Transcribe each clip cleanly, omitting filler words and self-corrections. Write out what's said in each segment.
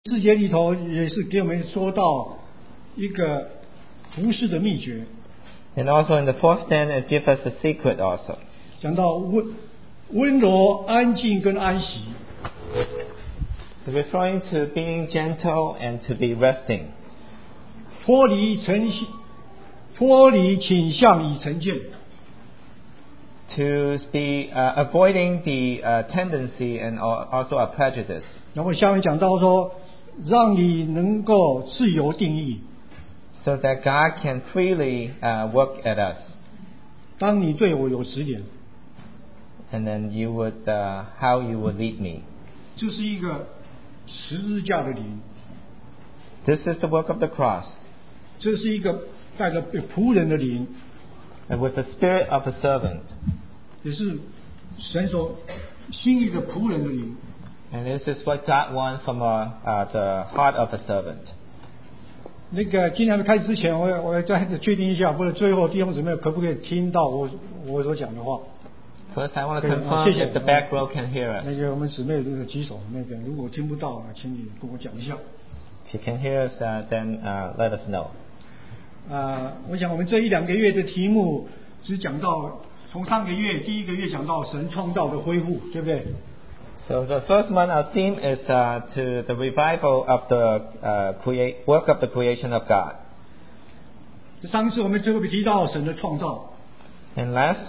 4节里头也是给我们说到一个服事的秘诀。 And also in the 4th stanza, it gives us a secret also. 讲到温柔、安静跟安息。 Referring to being gentle and to be resting. 脱离倾向与成见。 To be avoiding the tendency and also a prejudice. 然后下面讲到说，让你能够自由定义。 So that God can freely work at us. 当你对我有指点。 And then you would, how you would lead me. 这是一个十字架的灵。 This is the work of the cross. 这是一个带着仆人的灵。 And with the spirit of a servant. 也是神所心意的仆人的灵。 And this is what God wants from the heart of a servant. 那个今天还没开始之前，我再确定一下，或者最后弟兄姊妹可不可以听到我所讲的话 ？First, I want to confirm if the back row can hear us. 那个我们姊妹举手，那个如果听不到，请你跟我讲一下。 If you can hear us, then let us know. 我想我们这1-2个月的题目只讲到从上个月第1个月讲到神创造的恢复，对不对？ So the first month, our theme is to the revival of the work of the creation of God. 这上次我们最后提到神的创造。 And last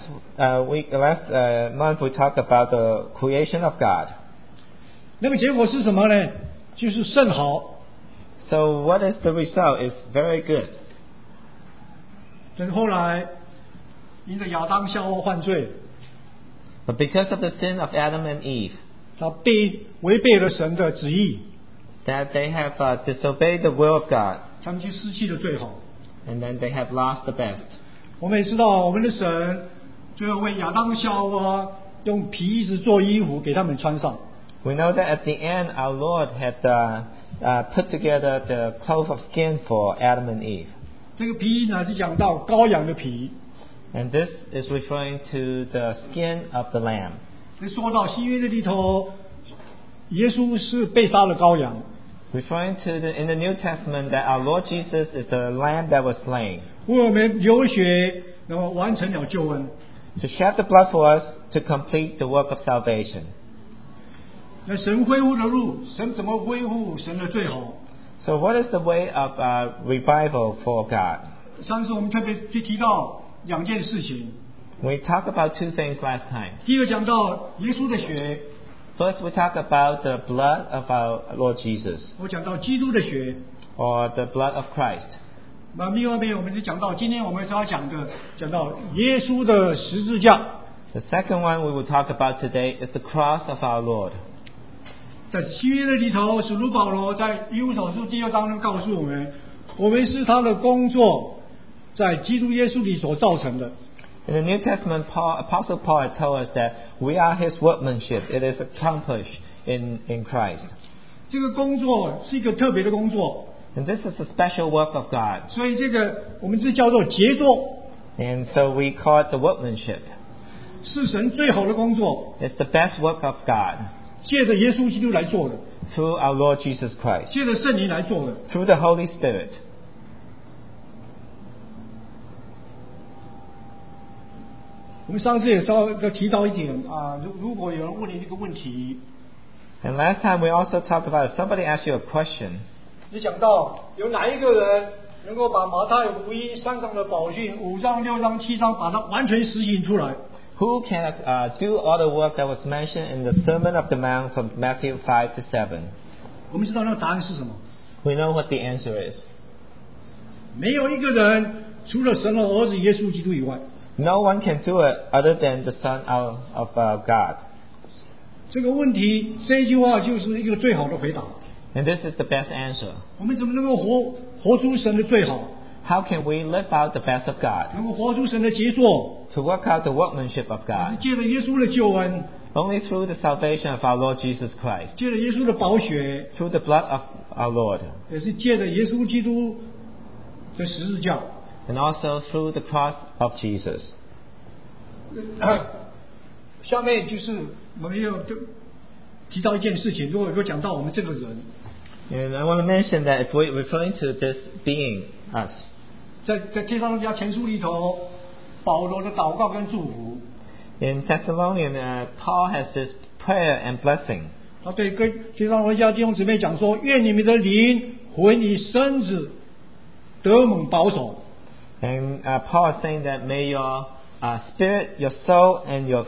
month we talked about the creation of God. 那么结果是什么呢？就是甚好。 So what is the result? Is very good. 但是后来因着亚当夏娃犯罪 But because of the sin of Adam and Eve, 他违背了神的旨意 that they have disobeyed the will of God, 他们就失去了最好。 and then they have lost the best. 我们也知道我们的神最后为亚当夏娃用皮子做衣服给他们穿上。 We know that at the end our Lord had put together the cloth of skin for Adam and Eve. 这个皮呢是讲到羔羊的皮。 And this is referring to the skin of the lamb. 说到新约的里头，耶稣是被杀的羔羊。 Referring to in the New Testament that our Lord Jesus is the lamb that was slain. 为我们流血，然后完成了救恩。 To shed the blood for us to complete the work of salvation. 那神恢复的路，神怎么恢复神的最好？ So what is the way of revival for God? 上次我们特别提到2件事情。 We talked about 2 things last time. 第一个讲到耶稣的血。 First, we talk about the blood of our Lord Jesus. 我讲到基督的血。 Or the blood of Christ. 那另外一边我们就讲到，今天我们要讲到耶稣的十字架。 The second one we will talk about today is the cross of our Lord. 在新约的里头，使徒保罗在以弗所书第2章中告诉我们，我们是他的工作，在基督耶稣里所造成的。 In the New Testament, Apostle Paul had told us that we are His workmanship. It is accomplished in Christ. 这个工作是一个特别的工作。 And this is a special work of God. 所以这个我们这叫做杰作。 And so we call it the workmanship. 是神最好的工作。 It's the best work of God. 借着耶稣基督来做的。 Through our Lord Jesus Christ. 借着圣灵来做的。 Through the Holy Spirit. 我们上次也稍微提到一点如果有人问你这个问题 And last time we also talked about if somebody asks you a question. 你讲到有哪一个人能够把马太福音3章的宝训5章6章7章把它完全实行出来 Who can do all the work that was mentioned in the Sermon of the Mount from Matthew 5 to 7? 我们知道那个答案是什么 We know what the answer is. 没有一个人除了神的儿子耶稣基督以外 No one can do it other than the Son of God. 这个问题这一句话就是一个最好的回答 And this is the best answer. 我们怎么能够活出神的最好 How can we live out the best of God? 能够活出神的杰作 To work out the workmanship of 是 God. 借着耶稣的救恩 Only through the salvation of our Lord Jesus Christ. 借着耶稣的宝血 Through the blood of our Lord. 也是借着耶稣基督的十字架 And also through the cross of Jesus. 下面就是我们要提到一件事情，如果讲到我们这个人 And I want to mention that if we're referring to this being, us, 在帖撒罗尼迦前书里头，保罗的祷告跟祝福， in Thessalonians, Paul has this prayer and blessing. 他对帖撒罗尼迦弟兄姊妹讲说：愿你们的灵、魂与身子得蒙保守。 And Paul is saying that may your spirit, your soul, and your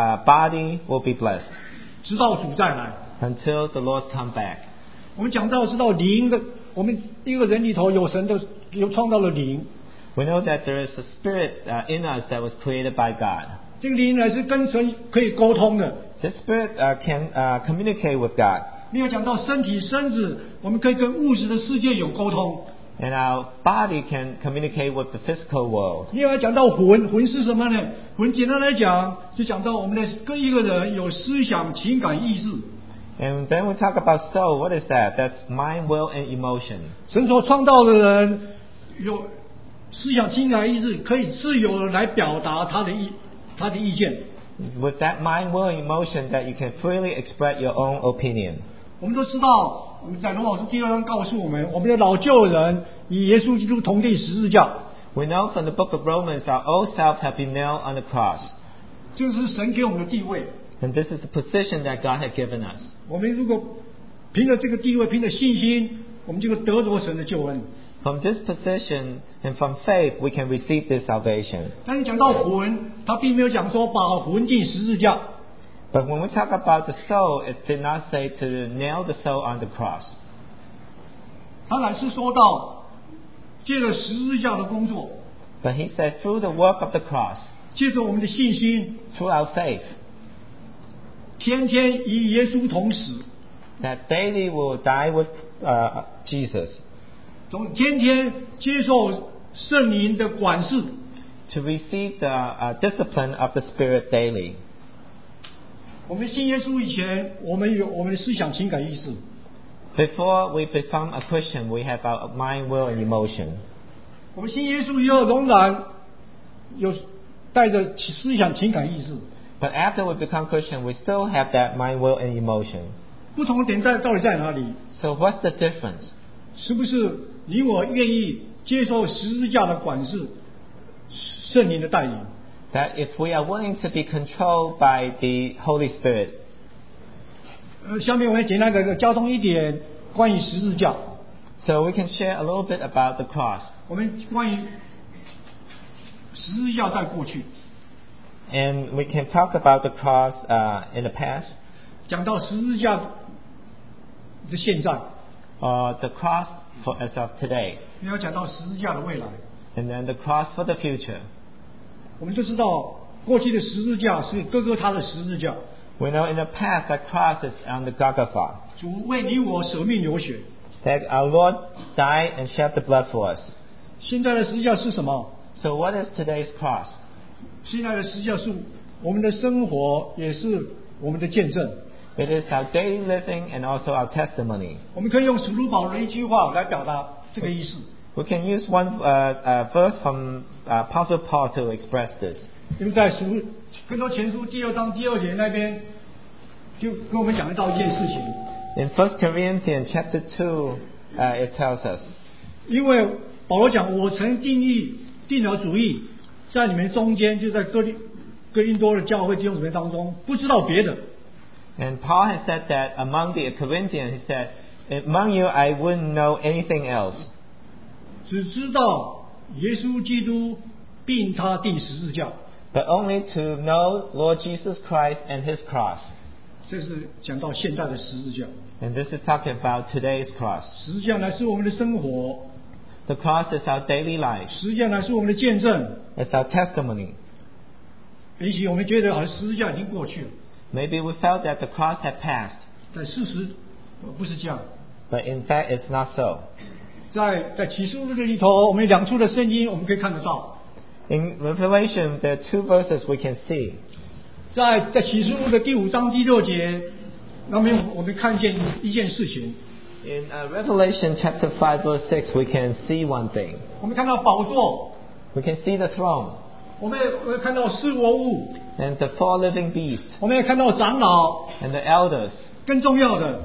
body will be blessed 直到主再来。 until the Lord come back. 我们讲到知道灵的，我们一个人里头有神的，有创造了灵。 We know that there is a spirit in us that was created by God. 这个灵呢是跟神可以沟通的。 This spirit can communicate with God. 没有讲到身体、身子，我们可以跟物质的世界有沟通。 And our body can communicate with the physical world. 另外讲到魂，魂是什么呢？魂简单来讲，就讲到我们的跟一个人有思想、情感、意志。 And then we talk about soul. What is that? That's mind, will, and emotion. 神所创造的人有思想、情感、意志，可以自由的来表达他的意见。 With that mind, will, and emotion, that you can freely express your own opinion. 我们都知道，我们在罗马书第2章告诉我们，我们的老旧人与耶稣基督同定十字架。 We know from the book of Romans our old self have been nailed on the cross. 这是神给我们的地位。 And this is the position that God had given us. 我们如果凭着这个地位，凭着信心，我们就会得着神的救恩。 From this position and from faith, we can receive this salvation. 但是讲到魂，他并没有讲说把魂钉十字架。 But when we talk about the soul, it did not say to nail the soul on the cross. 他乃是说到借着十字架的工作， But he said through the work of the cross, 借着我们的信心， through our faith, 天天与耶稣同死， that daily we will die with Jesus, 天天接受圣灵的管事。 to receive the discipline of the Spirit daily. 我们信耶稣以前，我们有我们的思想、情感、意识。 Before we become a Christian, we have our mind, will, and emotion. 我们信耶稣以后，仍然有带着思想、情感、意识。 But after we become Christian, we still have that mind, will, and emotion. 不同的点到底在哪里？ So what's the difference? 是不是你我愿意接受十字架的管事、圣灵的带领？ That if we are willing to be controlled by the Holy Spirit. 下面我们简单的交通一点关于十字架。 So we can share a little bit about the cross. 我们关于十字架在过去， And we can talk about the cross in the past, 讲到十字架的现在， or the cross as of today, 你要讲到十字架的未来。 and then the cross for the future. 我们就知道过去的十字架是哥哥他的十字架， We know in the past that cross is on the Golgotha, 主为你我舍命流血。 that our Lord died and shed the blood for us. 现在的十字架是什么？ So what is today's cross? 现在的十字架是我们的生活，也是我们的见证。 It is our daily living and also our testimony. 我们可以用使徒保罗的一句话来表达这个意思。 We can use one verse from Apostle Paul to express this. 因为在哥林多前书第2章第2节那边，就跟我们讲到一件事情。 In 1 Corinthians chapter 2, it tells us, 因为保罗讲，我曾定了主意，在你们中间，就在哥林多的教会弟兄姊妹当中，不知道别的。 and Paul has said that among the Corinthians, he said, among you I wouldn't know anything else. 只知道耶稣基督并他钉十字架， But only to know Lord Jesus Christ and His cross. 这是讲到现在的十字架。 And this is talking about today's cross. 十字架乃是我们的生活， The cross is our daily life. 十字架乃是我们的见证。 It's our testimony. 也许我们觉得好像十字架已经过去了， Maybe we felt that the cross had passed, 但事实不是这样。 but in fact it's not so. 在启示录这里头，我们有2处的圣经我们可以看得到。 In Revelation, there are 2 verses we can see. 在启示录的第5章第6节，那么我们看见一件事情， In Revelation chapter 5 verse 6, we can see one thing. 我们看到宝座， We can see the throne 我们也看到四活物， and the 4 living beasts 我们也看到长老， and the elders. 更重要的，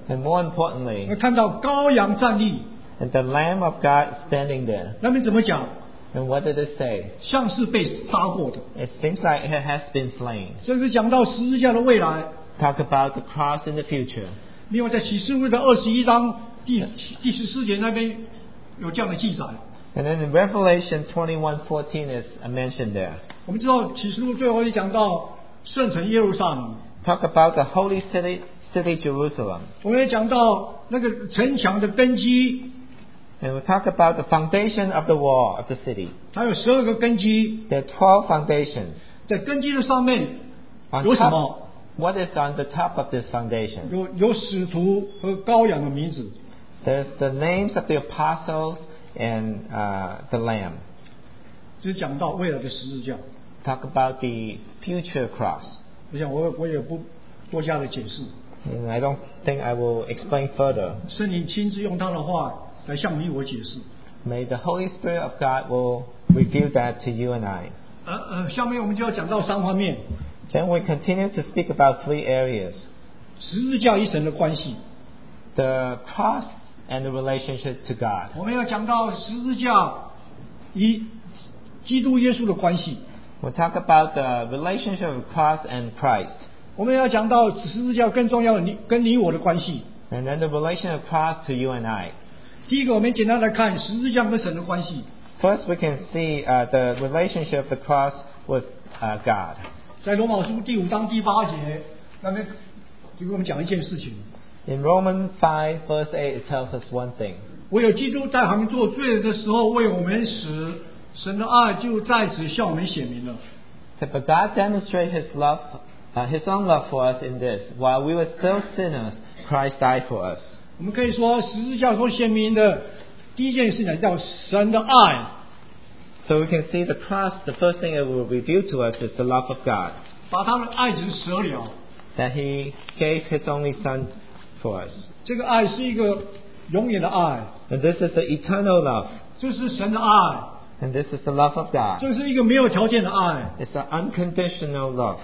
And more 我们 importantly, 看到羔羊站立， and the Lamb of God standing there. 那边怎么讲？ And what did it say? 像是被杀过的， It seems like it has been slain. 这是讲到十字架的未来。 Talk about the cross in the future. 另外，在启示录的21章第14节那边有这样的记载。 And then in Revelation 21:14 is mentioned there. 我们知道启示录最后也讲到圣城耶路撒冷， Talk about the holy city Jerusalem. 我们也讲到那个城墙的根基， And we talk about the foundation of the wall of the city. 它有12个根基， There are 12 foundations. 在根基的上面 On 有什 top, 么？ what is on the top of this foundation? 有使徒和羔羊的名字。 There's the names of the apostles and the Lamb. 这是讲到未来的十字架。 Talk about the future cross. 我想我也不多加的解释， And I don't think I will explain further. 圣灵亲自用他的话来向你我解释。 May the Holy Spirit of God will reveal that to you and I. 下面我们就要讲到3方面， Then we continue to speak about 3 areas. 十字架与神的关系。 The cross and the relationship to God. 我们要讲到十字架与基督耶稣的关系。 We'll talk about the relationship of cross and Christ. 我们要讲到十字架更重要的跟你我的关系。 And then the relation of cross to you and I. 第一个，我们简单来看十字架跟神的关系。 First, we can see the relationship of the cross with God. 在罗马书第5章第8节那边就给我们讲一件事情： In Romans 5 verse 8, it tells us one thing. 唯有基督在还没做罪人的时候为我们死，神的爱就在此向我们显明了。 But God demonstrated His love, His own love for us in this: while we were still sinners, Christ died for us. 我们可以说，十字架所显明的第一件事情叫神的爱， So we can see the cross. The first thing it will reveal to us is the love of God, 把他的爱子舍了。 that He gave His only Son for us. 这个爱是一个永远的爱， And this is the eternal love. 这是神的爱， And this is the love of God. 这是一个没有条件的爱。 It's an unconditional love.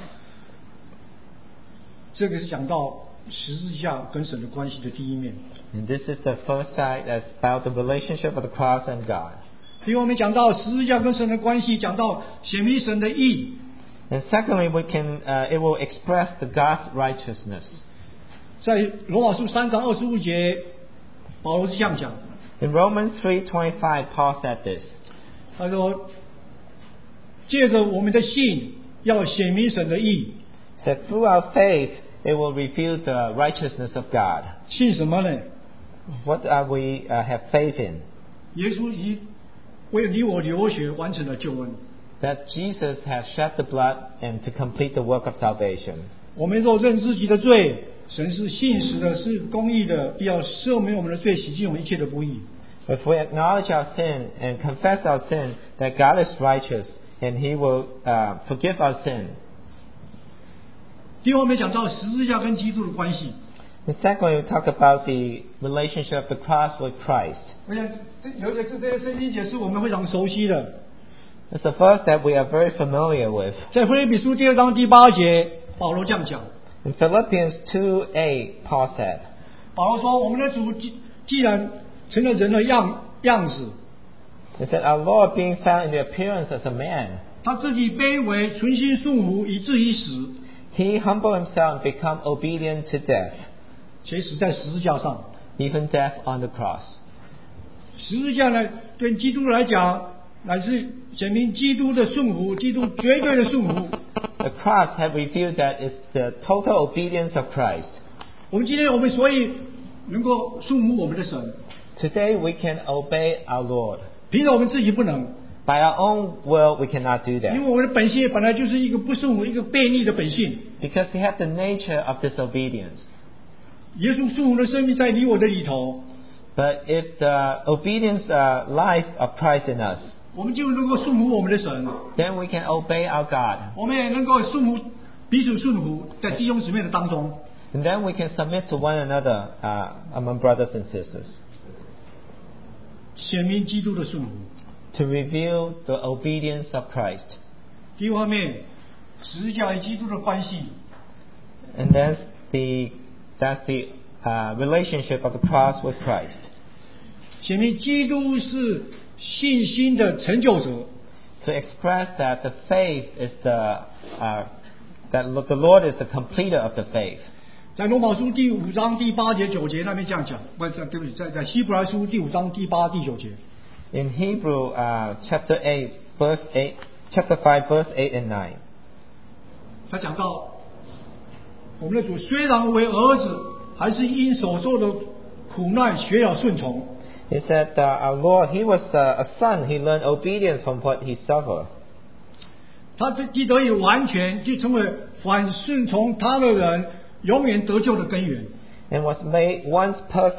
这个是讲到十字架跟神的关系的第一面。 And this is the first side that's about the relationship of the cross and God. 所以我们讲到十字架跟神的关系，讲到显明神的义。 And secondly, it will express the God's righteousness. 在罗马书3章25节，保罗是这样讲， In Romans 3:25, Paul said this. 他说：“借着我们的信，要显明神的义。 That through our faith, it will reveal the righteousness of God. 信什么呢？ What are we have faith in? 耶稣已为你我流血完成了救恩。 That Jesus has shed the blood and to complete the work of salvation. 我们若认自己的罪，神是信实的，是公义的，必要赦免我们的罪，洗净我们一切的不义。 If we acknowledge our sin and confess our sin, that God is righteous and He will forgive our sin. 第二，我们讲到十字架跟基督的关系。 And secondly, we talk about the relationship of the cross with Christ. 我想有些这些圣经解释我们非常熟悉的， It's a verse that we are very familiar with. 在腓立比书2章8节，保罗这样讲。 In Philippians 2:8, Paul said, 保罗说：“我们的主既然成了人的样子， he said, our Lord being found in the appearance as a man, 他自己卑微，存心顺服，以至于死， He humbled Himself and become obedient to death, 且死在十字架上。 even death on the cross. 十字架呢，对基督来讲，乃是显明基督的顺服，基督绝对的顺服。 The cross have revealed that it's the total obedience of Christ. 我们所以能够顺服我们的神， Today we can obey our Lord. 凭着我们自己不能， By our own will, we cannot do 因 that. 为我们的本性本来就是一个不顺服、一个悖逆的本性。 Because we have the nature of disobedience. 耶稣顺服的生命在你我的里头， But if the obedience life of Christ in us, 我们就能够顺服我们的神， then we can obey our God. 我们也能够顺服彼此顺服，在弟兄姊妹的当中。 And then we can submit to one another among brothers and sisters. 显明基督的顺服。 To reveal the obedience of Christ. 第一方面，十字架与基督的关系。 And that's the relationship of the cross with Christ. 显明基督是信心的成就者。 To express that the faith is that the Lord is the completer of the faith. 在罗马书第5章第8节9节那边这样讲，对不起，在希伯来书第5章第8、第9节。 In Hebrew, chapter 5, verse 8 and 9. 他讲到，我们的主虽然为儿子，还是因所受的苦难学了顺从。 He said, our Lord, He was a son. He learned obedience from what He suffered. 他既得以完全，就成为反顺从他的人永远得救的根源。 And was made once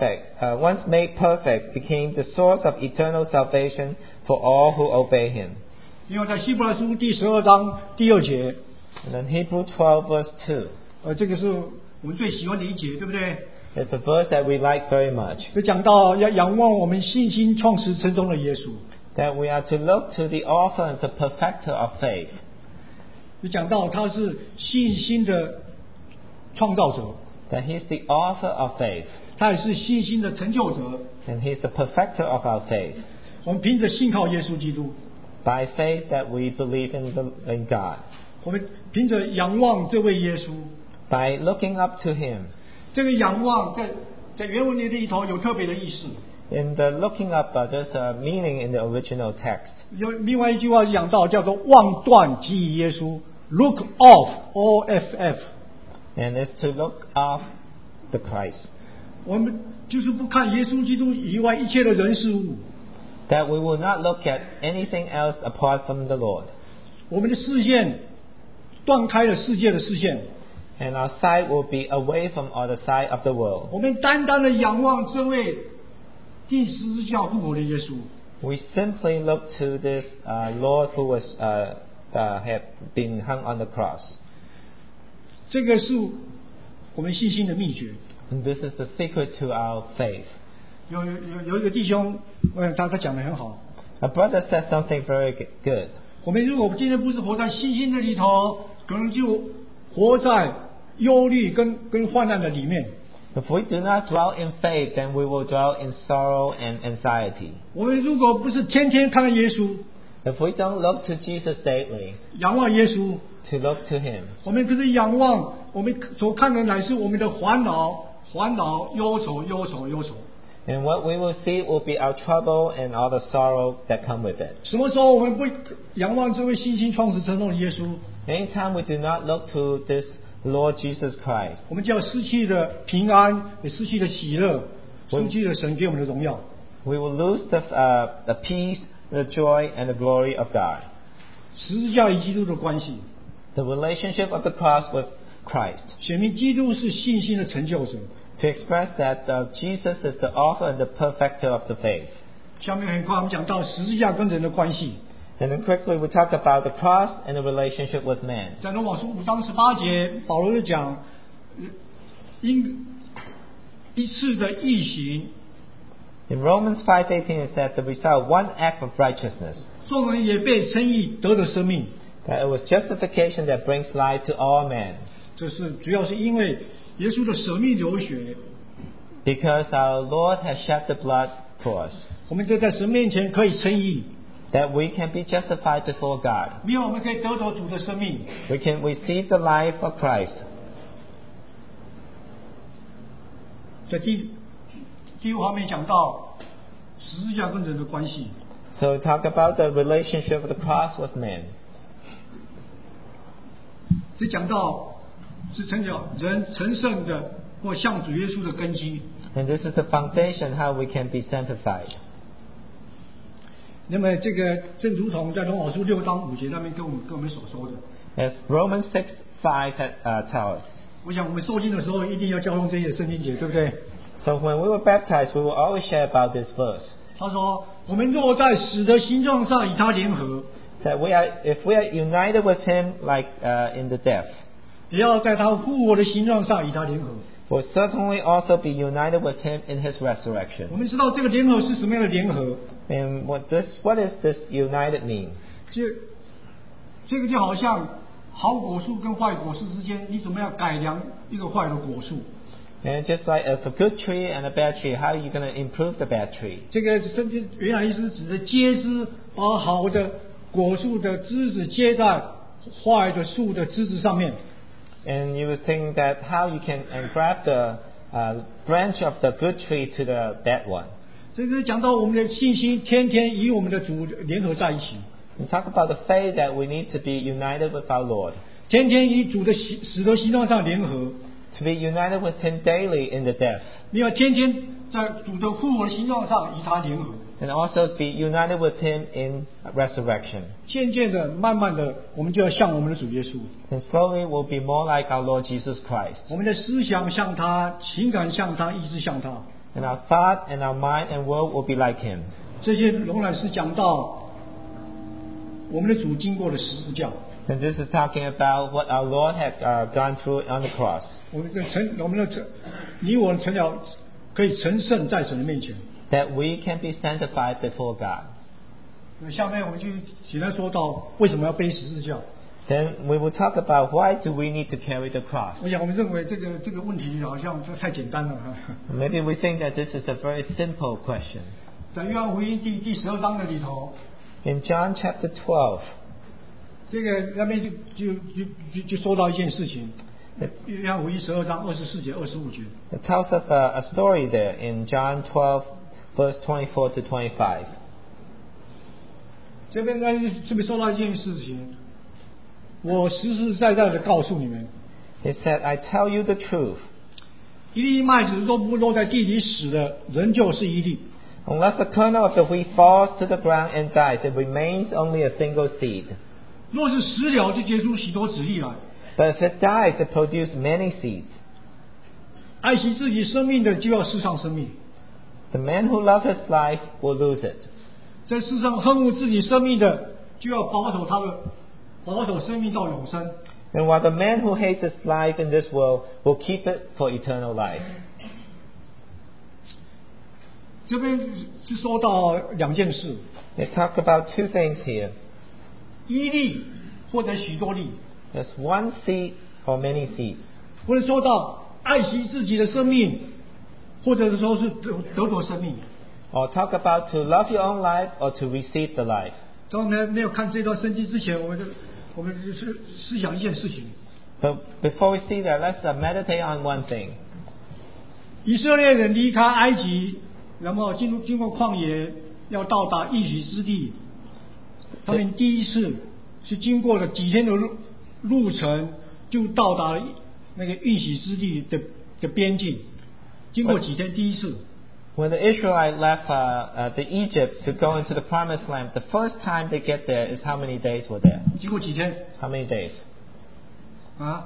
made perfect, became the source of eternal salvation for all who obey Him. 因为在希伯来书第12章第2节。 And then Hebrew 12 verse 2. 这个是我们最喜欢的一节，对不对？ It's a verse that we like very much. 就讲到要仰望我们信心创始成终的耶稣。 That we are to look to the author and the perfecter of faith. 就讲到他是信心的创造者。 That He is the author of faith. 他也是信心的成就者。 And He is the perfecter of our faith. 我们凭着信靠耶稣基督。 By faith that we believe in God. 我们凭着仰望这位耶稣。 By looking up to Him. 这个仰望在原文里头有特别的意思。 In the looking up, there's a meaning in the original text. 有另外一句话讲到叫做望断即以耶稣 ，look off, O-F-F. And it's to look off the Christ. 我们就是不看耶稣基督以外一切的人事物。 That we will not look at anything else apart from the Lord. 我们的视线断开了世界的视线。 And our sight will be away from the side of the world. 我们单单的仰望这位钉十字架复活的耶稣。 We simply look to this Lord who was had been hung on the cross. 这个是我们信心的秘诀。 And this is the secret to our faith. 有一个弟兄，他讲得很好。 A brother said something very good. 我们如果今天不是活在信心的里头，可能就活在忧虑跟患难的里面。 If we do not dwell in faith, then we will dwell in sorrow and anxiety. 我们如果不是天天看到耶稣， If we don't look to Jesus daily, 仰望耶稣， to look to Him, 我们不是仰望，我们所看的乃是我们的烦恼、忧愁。 and what we will see will be our trouble and all the sorrow that come with it. 什么时候我们不仰望这位信心创始成终的耶稣？ Anytime we do not look to this Lord Jesus Christ, 我们就要失去的平安，也失去的喜乐，失去了神给我们的荣耀。 we will lose the peace, the joy, and the glory of God. 十字架与基督的关系， The relationship of the cross with Christ. 显明基督是信心的成就者。 To express that Jesus is the author and the perfecter of the faith. 下面很快我们讲到十字架跟人的关系。 And then quickly we talk about the cross and the relationship with man. 在罗马书5章18节，保罗就讲，因一次的义行， In Romans 5:18 it said the result of one act of righteousness. 众人也被称义，得了生命。 That it was justification that brings life to all men. 这是主要是因为耶稣的舍命流血， Because our Lord has shed the blood for us. 我们就在神面前可以称义， That we can be justified before God. 因为我们可以得着主的生命。 We can receive the life of Christ. 在第5方面讲到十字架跟人的关系。 So talk about the relationship of the cross with man. 这讲到是成就人成圣的或向主耶稣的根基。 And this is the foundation how we can be sanctified. 那么这个正如同在罗马书6章5节那边跟我们所说的， As Romans 6:5 tells us. 我想我们受浸的时候一定要教用这些圣经节，对不对？ So when we were baptized, we will always share about this verse. 他说：“我们若在死的形状上与他联合， That if we are united with Him like in the death, 也要在他复活的形状上与他联合。 we'll certainly also be united with Him in His resurrection. 我们知道这个联合是什么样的联合？ And what does this united mean? 这个就好像好果树跟坏果树之间，你怎么样改良一个坏的果树？ And just like a good tree and a bad tree, how are you going to improve the bad tree? 这个圣经原来意思指的接枝，把好的果树的枝子接在坏的树的枝子上面。 And you would think that how you can engraft the branch of the good tree to the bad one. 这个讲到我们的信心，天天与我们的主联合在一起。 We talk about the faith that we need to be united with our Lord. 天天与主的使徒行动上联合。 To be united with Him daily in the death. 你要天天在主的复活的行动上与他联合。 And also be united with Him in resurrection. 渐渐的，慢慢的，我们就要像我们的主耶稣。 And slowly we'll be more like our Lord Jesus Christ. 我们的思想像他，情感像他，意志像他。 And our thought and our mind and will will be like Him. 这些仍然是讲到我们的主经过的十字架。 And this is talking about what our Lord had gone through on the cross. 你我成了可以成圣在神的面前。 That we can be sanctified before God. 下面我们就简单说到为什么要背十字架。 Then we will talk about why do we need to carry the cross. 我想我们认为这个问题好像太简单了。 Maybe we think that this is a very simple question. 在约翰福音第12章的里头。 In John chapter 12. 这个那边就说到一件事情。约翰福音12章24节、25节。 It tells us a story there in John 12, verse 24 to 25. 这边说到一件事情，我实实在在的告诉你们。 He said, "I tell you the truth. 一粒麦子若不落在地里死的，仍旧是一粒。 Unless the kernel of the wheat falls to the ground and dies, it remains only a single seed. 若是死了，就结出许多子粒来。 But if it dies, it produces many seeds. 爱惜自己生命的，就要世上生命。 The man who loves his life will lose it. 在世上恨恶自己生命的，就要保守生命到永生。 And while the man who hates his life in this world will keep it for eternal life." 这边是说到两件事。 They talk about two things here. 一粒或者许多粒。 There's one seed or many seeds. 或者说到爱惜自己的生命，或者说是得着生命。 Or talk about to love your own life or to receive the life. 在我们没有看这段圣经之前，我们就是思想一件事情。 But before we see that, let's meditate on one thing. 以色列人离开埃及，然后经过旷野，要到达应许之地。他们第一次是经过了几天的路程，就到达了那个应许之地的边境。经过几天，第一次。 When the Israelites left the Egypt to go into the promised land, the first time they get there is how many days were there? 经过几天 How many days? 啊？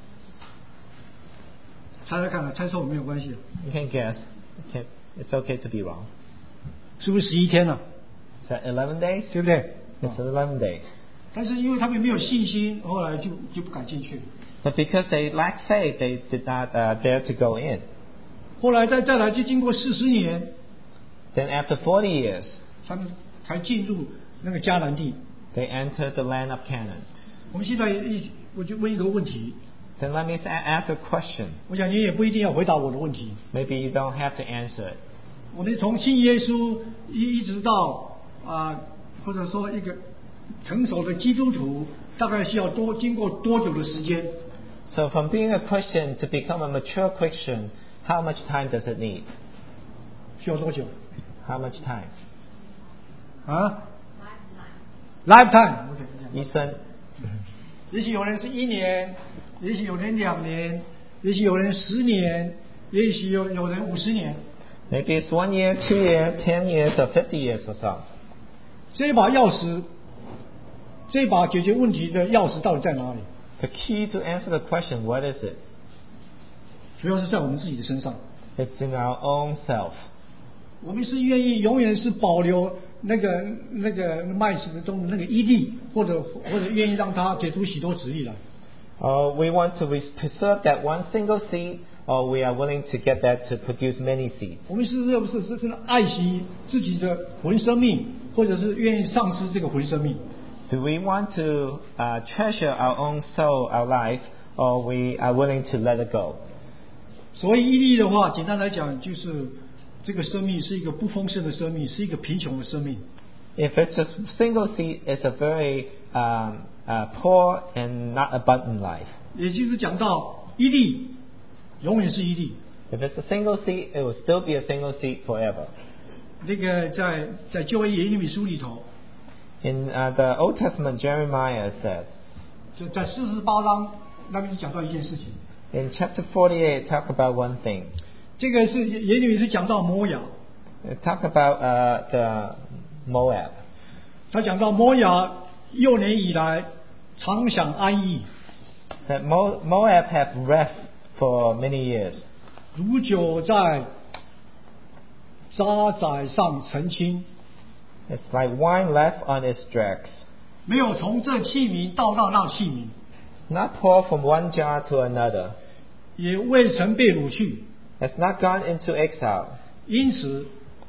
猜猜看，猜错没有关系。 You can guess. It's okay to be wrong. 是不是11天了？ Is that 11 days? 对不对？ It's 11 days. 但是因为他们没有信心，后来就不敢进去。 But because they lacked faith, they did not dare to go in. 后来再来就经过40年， Then after 40 years, 他们才进入那个迦南地。 they entered the land of Canaan. 我们现在我就问一个问题。 Then let me ask a question. 我想你也不一定要回答我的问题。 Maybe you don't have to answer it. 我们从信耶稣一直到或者说一个成熟的基督徒，大概需要经过多久的时间？ So from being a Christian to become a mature Christian, how much time does it need? 需要多久？ How much time? 啊 ？Lifetime。 一生。 也许有人是1年，也许有人2年，也许有人10年，也许有人50年。 Maybe it's 1 year, 2 years, 10 years, or 50 years or so. 这把钥匙，这把解决问题的钥匙到底在哪里？ The key to answer the question, what is it? 主要是在我们自己的身上。 It's in our own self. 我们是愿意永远是保留那个麦子中的那个一粒，或者愿意让它结出许多子粒来。 We want to preserve that one single seed, or we are willing to get that to produce many seeds. 我们是真的爱惜自己的魂生命，或者是愿意丧失这个魂生命。 Do we want to treasure our own soul, our life, or we are willing to let it go? 所以伊利的话，简单来讲就是这个生命是一个不丰盛的生命，是一个贫穷的生命。 If it's a single seed, it's a very poor and not abundant life. 也就是讲到伊利永远是伊利。 If it's a single seed, it will still be a single seed forever. 这个在旧约耶利米书里头， In the Old Testament, Jeremiah said, 就在48章那边讲到一件事情。 in chapter 48, talk about one thing. 这个是耶利米是讲到摩亚， Talk about the Moab. 他讲到摩亚幼年以来常享安逸， That Moab have rest for many years. 如酒在渣滓上澄清， It's like wine left on its dregs. 没有从这器皿倒到那器皿， Not pour from one jar to another. 也未曾被掳去， Has not gone into exile. 因此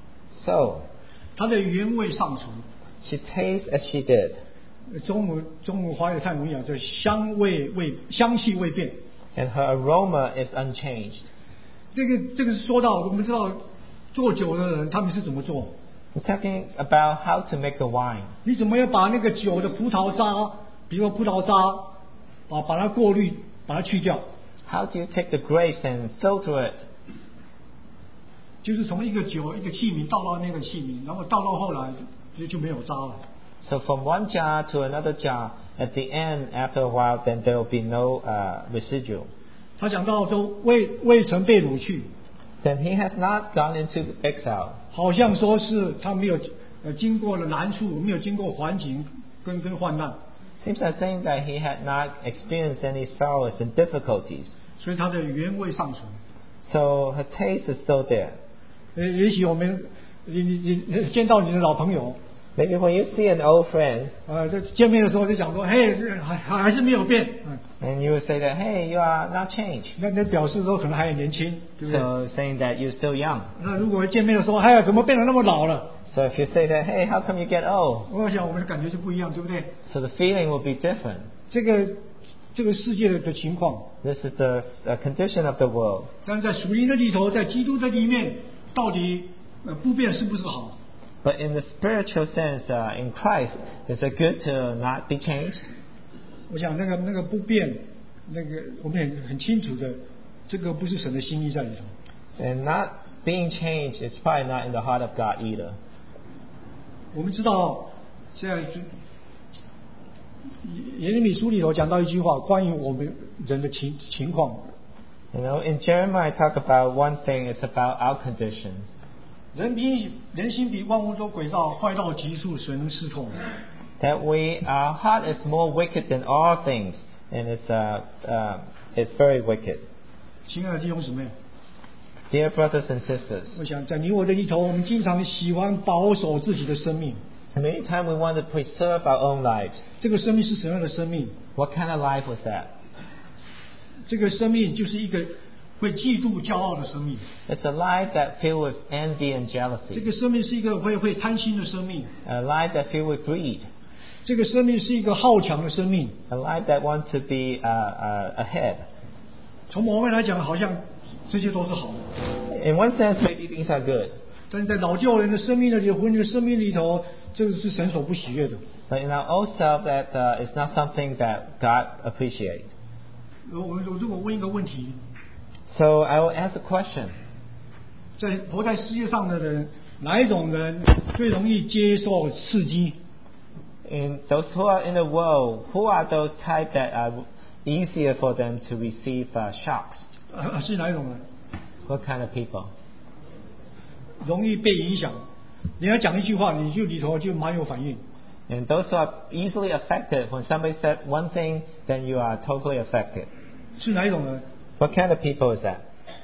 So 它的原味尚存。 she tastes as she did. 中文华语泰文讲，就香气未变。 And her aroma is unchanged. 这个是说到我们知道做酒的人他们是怎么做， We're talking about how to make the wine. 你怎么样把那个酒的葡萄渣，比如说葡萄渣，把它过滤，把它去掉， How do you take the grapes and filter it? 就是从一个器皿倒到那个器皿，然后倒到后来就没有渣了。 So from one jar to another jar, at the end, after a while, then there will be no residual. 他讲到说未曾被掳去， Then he has not gone into exile. 好像说是他没有经过了难处，没有经过环境跟患难， Seems like saying that he had not experienced any sorrows and difficulties. 所以他的原味尚存。 So her taste is still there. 也许我们你见到你的老朋友， Maybe when you see an old friend, 这见面的时候就讲说，嘿，还是没有变， and you will say that, hey, you are not changed. 那表示说可能还很年轻，对不对？ So saying that you're still young. 那如果见面的时候，哎呀，怎么变得那么老了？ So if you say that, hey, how come you get old? 我想我们的感觉就不一样，对不对？ So the feeling will be different. 这个世界的情况， This is the condition of the world. 但是在属灵的里头，在基督的里面，到底不变是不是好？ But in the spiritual sense, in Christ, is it good to not be changed? 我想那个不变，我们很清楚的，这个不是神的心意在里头。 And not being changed is probably not in the heart of God either. 我们知道，现在耶利米书里头讲到一句话，关于我们人的情况。 You know, in Jeremiah, talk about one thing. It's about our condition. 人心比万物都诡诈，坏到极处，谁能识透？ That our heart is more wicked than all things, and it's very wicked. 亲爱的弟兄姊妹， Dear brothers and sisters, 我想在你我的里头，我们经常喜欢保守自己的生命。 many times we want to preserve our own lives. 这个生命是什么样的生命？ What kind of life was that? 这个生命就是一个会嫉妒、骄傲的生命。 It's a life that filled with envy and 这 jealousy. 个生命是一个会贪心的生命。 A life that filled with greed. 这个生命是一个好强的生命。 A life that wants to be ahead. 从某方面来讲，好像这些都是好的。 In one sense, maybe things are good. 但是在老旧人的生命的里、婚姻的生命里头，这个是神所不喜悦的。 But in our old self, that is not something that God appreciates. 我如果问一个问题， So I will ask a question. 活在世界上的人，哪一种人最容易接受刺激？ In those who are in the world, who are those type that are easier for them to receive shocks? 是哪一种人？ What kind of people? 容易被影响。人家讲一句话，你就里头就蛮有反应。 And those who are easily affected, when somebody said one thing, then you are totally affected. 是哪一种人？ What kind of people is that?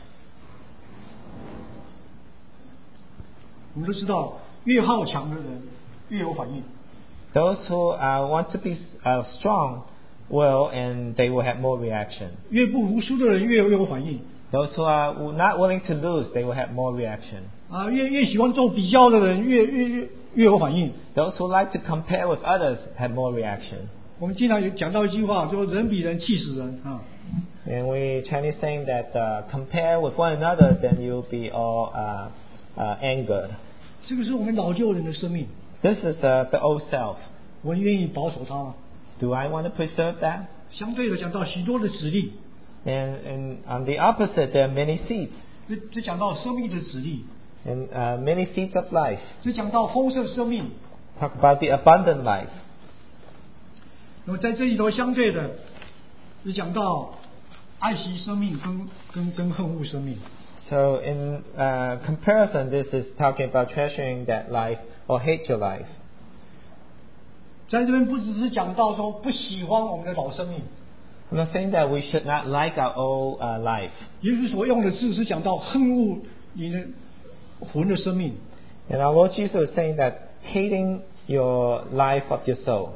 我们都知道，越好强的人越有反应。 Those who want to be strong will, and they will have more reaction. 越不服输的人越有反应。 Those who are not willing to lose, they will have more reaction. 越喜欢做比较的人越有反应。 Those who like to compare with others have more reaction. 我们经常有讲到一句话，说人比人气死人啊。 And we Chinese saying that compare with one another, then you'll be all angered. 这个是我们老旧人的生命， This is the old self. 我们愿意保守它吗？ Do I want to preserve that? 相对的讲到许多的指令， And on the opposite, there are many seeds. 这讲到生命的指令， And many seeds of life. 这讲到丰盛生命。 Talk about the abundant life. 那么在这里头相对的，是讲到爱惜生命跟恨恶生命。 So in comparison, this is talking about treasuring that life or hate your life. 在这边不只是讲到说不喜欢我们的老生命， I'm not saying that we should not like our old life. 耶稣所用的字是讲到恨恶你的魂的生命。 And our Lord Jesus is saying that hating your life of your soul.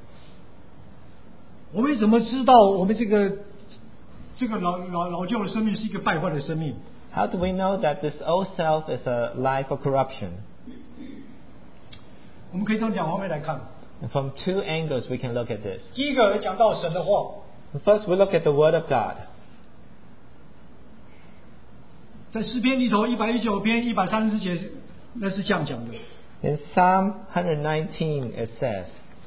我们怎么知道我们这个老旧的生命是一个败坏的生命？ How do we know that this old self is a life of corruption? 我们可以从两方面来看。 And from two angles we can look at this. 第一个讲到神的话， First, we look at the Word of God. 在诗篇里头119篇134节，那是这样讲的。 In Psalm 119, it says,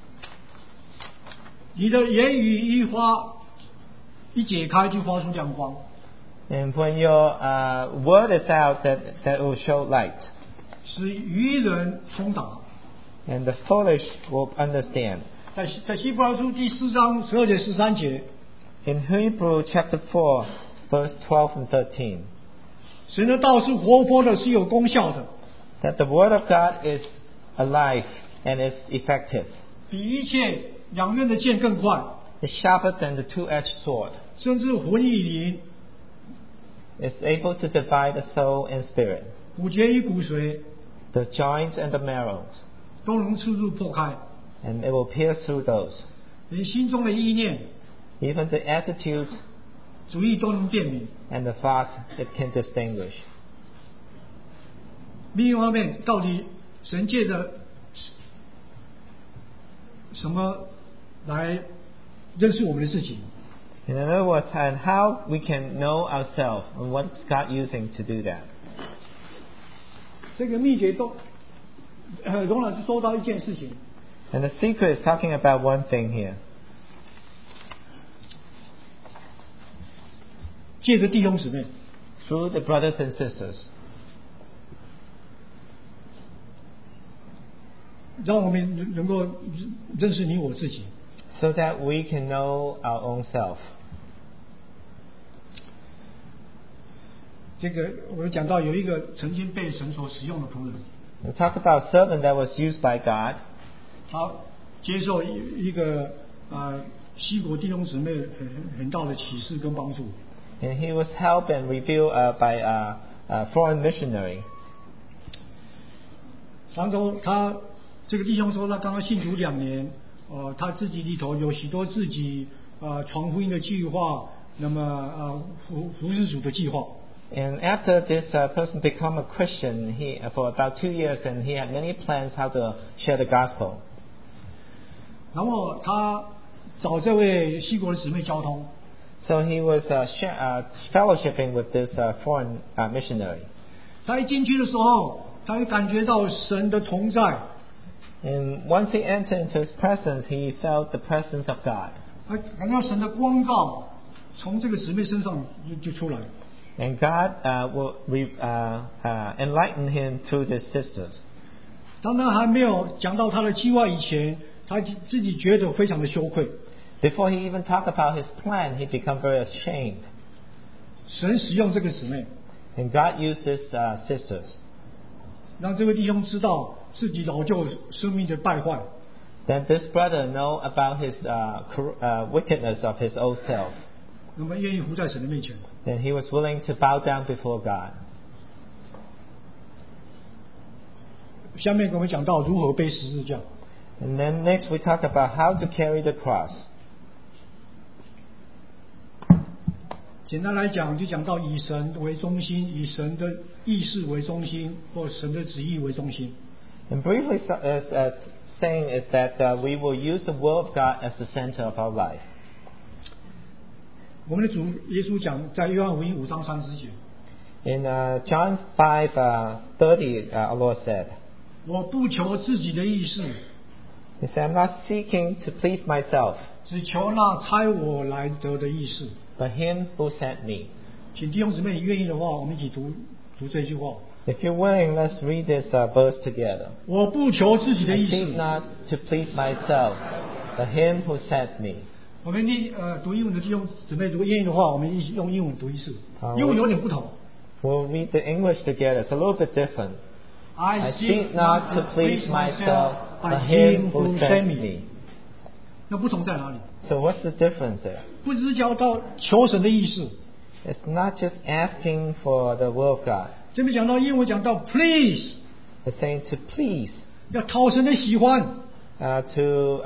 你的言语一解开就发出亮光， and when your word is out, that will show light, 使愚人通达。 and the foolish will understand. 在希伯来书第4章12节13节， In Hebrew chapter 4, verse 12 and 13, 神的道是活泼的，是有功效的， that the Word of God is alive and is effective. 比一切两刃的剑更快， It's sharper than the two-edged sword. 甚至魂与灵、 It's able to divide the soul and spirit, 骨节与骨髓 the joints and the marrows, 都能刺入破开， and it will pierce through those. 连心中的意念、 Even the attitudes 主意都能辨明。 and the thoughts it can distinguish. 另一方面，到底神借着什么来认识我们的自己？ In other words, and how we can know ourselves and what is God using to do that. 这个秘诀都，荣老师说到一件事情， And the secret is talking about one thing here. 借着弟兄姊妹， Through the brothers and sisters, 让我们能够认识你我自己。 so that we can know our own self. 这个我讲到有一个曾经被神所使用的仆人， We talk about a servant that was used by God. 他接受一个西国弟兄姊妹很大的启示跟帮助。 And he was helped and revealed by a foreign missionary. 常州他这个弟兄说，他刚刚信主2年，他自己里头有许多自己传福音的计划，那么服侍主的计划。 And after this person became a Christian, for about 2 years, and he had many plans how to share the gospel. 然后他找这位西国的姊妹交通， So he was fellowshipping with this foreign missionary. 他一进去的时候，他就感觉到神的同在， And once he entered into his presence, he felt the presence of God. 他感觉到神的光照从这个姊妹身上就出来。 And God will enlighten him through his sisters. 当他还没有讲到他的计划以前，他自己觉得非常的羞愧。 Before he even talked about his plan, he became very ashamed. 神使用这个姊妹， And God used his sisters. 让这位弟兄知道自己老旧生命的败坏， Then this brother know about his wickedness of his old self. 那么愿意服在神的面前。 Then he was willing to bow down before God. 下面我们讲到如何背十字架。 And then next we talk about how to carry the cross. 简单来讲，就讲到以神为中心，以神的意识为中心，或神的旨意为中心。 And briefly saying is that we will use the Word of God as the center of our life. 我们的主耶稣讲，在约翰福音5章30节， In John 5:30, our Lord said, 我不求自己的意思， He said, I'm not seeking to please myself, 只求那差我来的意思。 but Him who sent me. 请弟兄姊妹，你愿意的话，我们一起读这句话。 If you're willing, let's read this verse together. 我不求自己的 I 意 seek 思。 not to please myself, but Him who sent me. 我们读英文的弟兄姊妹，如果愿意的话，我们一起用英文读一次。 好英文有点不同。 We'll read the English together. It's a little bit different. I seek not to please myself, but Him who sent me. 那不同在哪里？ So what's the difference there? 不是叫到求神的意思。 It's not just asking for the will of God. 这边讲到英文讲到 please， It's saying to please, 要讨神的喜欢。 to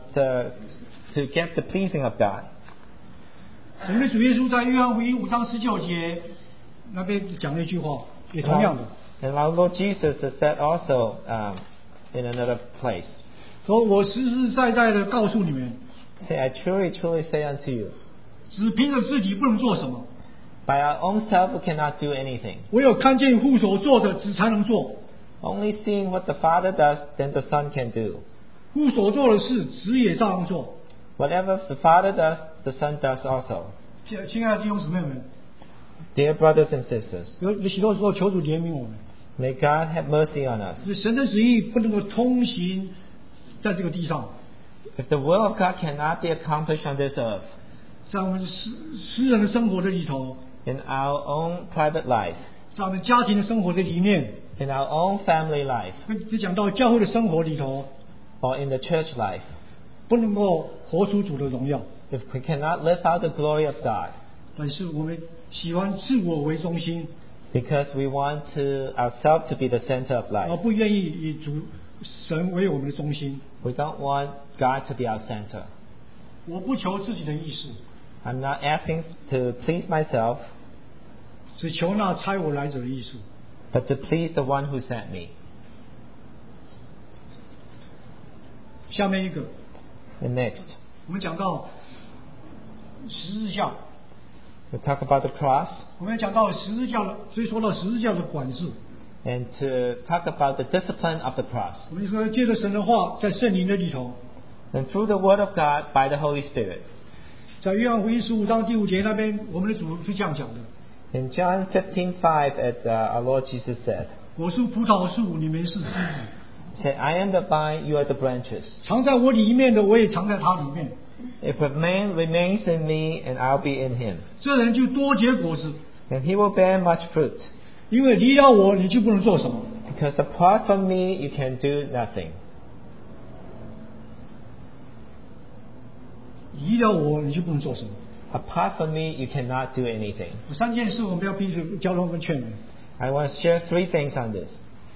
get the pleasing of God. 我们的主耶稣在约翰福音5章19节那边讲了一句话，也同样的， And our Lord Jesus has said also in another place, 说我实实在在的告诉你们， Say, I truly, truly say unto you, 只凭着自己不能做什么， by our own self we cannot do anything. 唯有看见父所做的，子才能做。 Only seeing what the Father does, then the Son can do. 父所做的事，子也照样做。 Whatever the Father does, the Son does also. 亲爱的弟兄姊妹们， Dear brothers and sisters, 有许多时候求主怜悯我们， may God have mercy on us. 是神的旨意不能够通行在这个地上， If the will of God cannot be accomplished on this earth, 在我们私人的生活的里头， in our own private life, 在我们家庭的生活的里面， in our own family life, 就讲到教会的生活里头， or in the church life, 不能够活出主的荣耀， if we cannot live out the glory of God, 但是我们喜欢自我为中心， because we want ourselves to be the center of 而 life, 不愿意以神为我们的中心。 we don't want God to be our center. 我不求自己的意思， I'm not asking to please myself, 只求那差我来者的意思。 but to please the one who sent me. 下面一个， And next, 我们讲到十字架， we talk about the cross, 我们讲到十字架的，所以说到十字架的管制。 and to talk about the discipline of the cross. 我们说借着神的话，在圣灵的里头， And through the word of God, by the Holy Spirit. 在约翰福音15章第5节那边，我们的主是这样讲的： In John 15:5, as our Lord Jesus said, 我是葡萄树，你们是枝子， He said, I am the vine, you are the branches. 藏在我里面的，我也藏在他里面。 If a man remains in me, and I'll be in him, 这人就多结果子， then he will bear much fruit. 因为离了我，你就不能做什么。 Because apart from me, you can do nothing. 离了我，你就不能做什么。 Apart from me, you cannot do anything. 有3件事我们要彼此交通跟劝勉。 I want to share 3 things on this.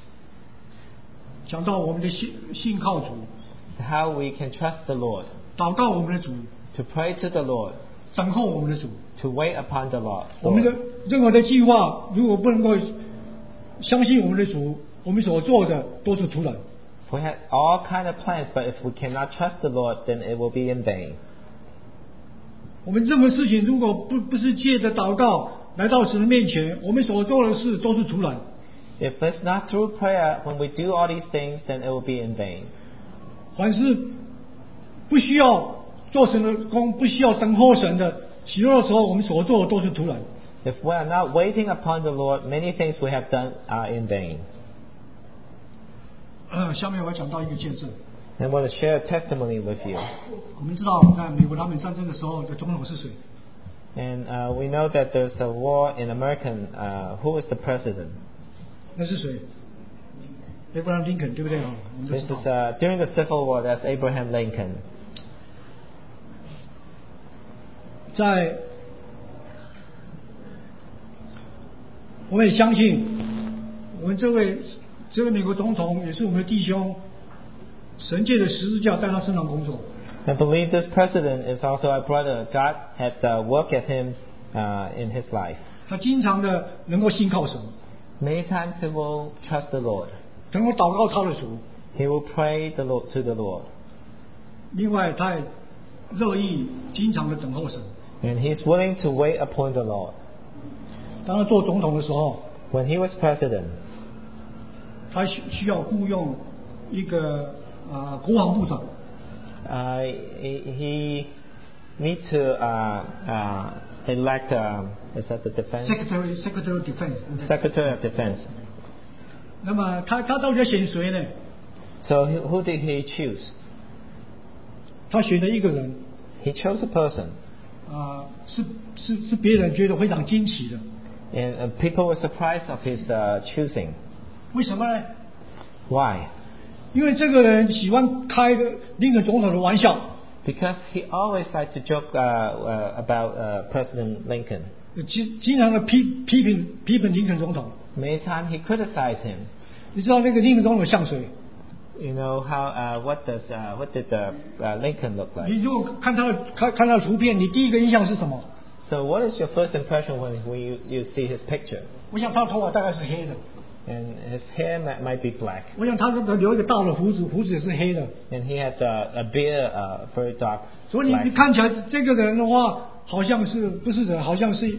讲到我们的信靠主， How we can trust the Lord, 祷告我们的主， to pray to the Lord, 等候我们的主。 to wait upon the Lord. 我们的任何的计划，如果不能够相信我们的主，我们所做的都是徒然。 We have all kind of plans, but if we cannot trust the Lord, then it will be in vain. 我们任何事情如果不是借着祷告来到神的面前，我们所做的事都是徒然。 If it's not through prayer, when we do all these things, then it will be in vain. 凡是不需要做神的工，不需要等候神的许多的时候，我们所做的都是徒然。 If we are not waiting upon the Lord, many things we have done are in vain. 下面我要讲到一个见证。 I want to share a testimony with you. 我们知道，在美国南北战争的时候的总统是谁？ And we know that there's a war in America. Who is the president? 那是谁？Abraham Lincoln，对不对啊？我们都 This 知 is 道。 during the Civil War. That's Abraham Lincoln. 在我们也相信，我们这位美国总统也是我们的弟兄，神借的十字架在他身上工作。 I believe this president is also our brother. God had worked at him in his life. 他经常的能够信靠神， Many times he will trust the Lord. 能够祷告他的主。 He will pray to the Lord. 另外，他也乐意经常的等候神。 And he's willing to wait upon the Lord. 当他做总统的时候， When he was president, 他需要雇佣一个国防部长。 he need to elect is that the defense Secretary of Defense。 Secretary of Defense. 那么他到底要选谁呢？ So who did he choose? 他选了一个人， He chose a person, 是别人觉得非常惊奇的。 and people were surprised of his choosing. 为什么呢？ Why? 因为这个人喜欢开林肯总统的玩笑， Because he always liked to joke about President Lincoln. 经常的批评林肯总统。 Many times he criticized him. 你知道那个林肯总统像谁？ You know how what did Lincoln look like? 你如果看他的图片，你第一个印象是什么？ So what is your first impression when you see his picture? 我想他的头发大概是黑的， And his hair might be black, 我想他留一个大的胡子，胡子也是黑的。 and he had a beard, very dark 所以你 black. 看起来这个人的话，好像是不是人，好像是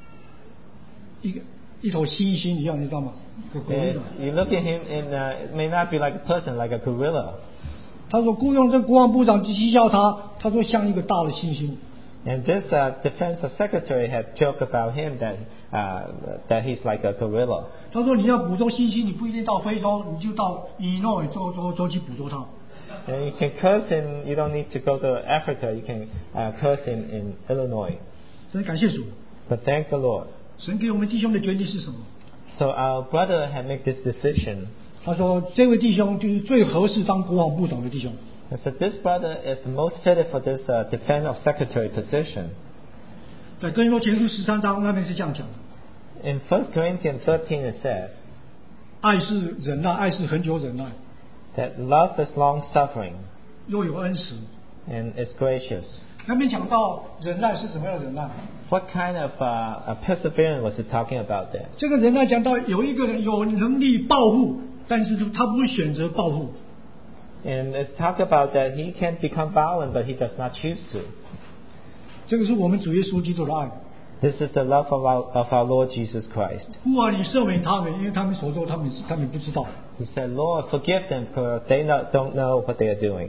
一头猩猩一样，你知道吗？ And you look at him, and it may not be like a person, like a gorilla. 他说雇佣这国防部长讥笑他，他说像一个大的猩猩。 And this defense secretary had joked about him that he's like a gorilla. 他说你要捕捉猩猩，你不一定到非洲，你就到伊诺州去捕捉它。 And you can curse him. You don't need to go to Africa. You can curse him in Illinois. 真感谢主， But thank the Lord. 神给我们弟兄的决定是什么？ So our brother had made this decision. 他说这位弟兄就是最合适当国防部长的弟兄。 And so this brother is the most fitted for this defense of secretary position. 在哥林多前书13章那边是这样讲的： In 1 Corinthians 13 it says 爱是忍耐，爱是恒久忍耐， that love is long suffering 又有恩慈。 and is gracious. 那边讲到忍耐是什么样的忍耐？ What kind of perseverance was he talking about there? 这个忍耐讲到有一个人有能力报复，但是他不会选择报复。 And it's talk about that he can become violent, but he does not choose to. 这个是我们主耶稣基督的爱。 This is the love of our Lord Jesus Christ. 父啊，你赦免他们，因为他们所做，他们不知道。 He said, Lord, forgive them, for they don't know what they are doing.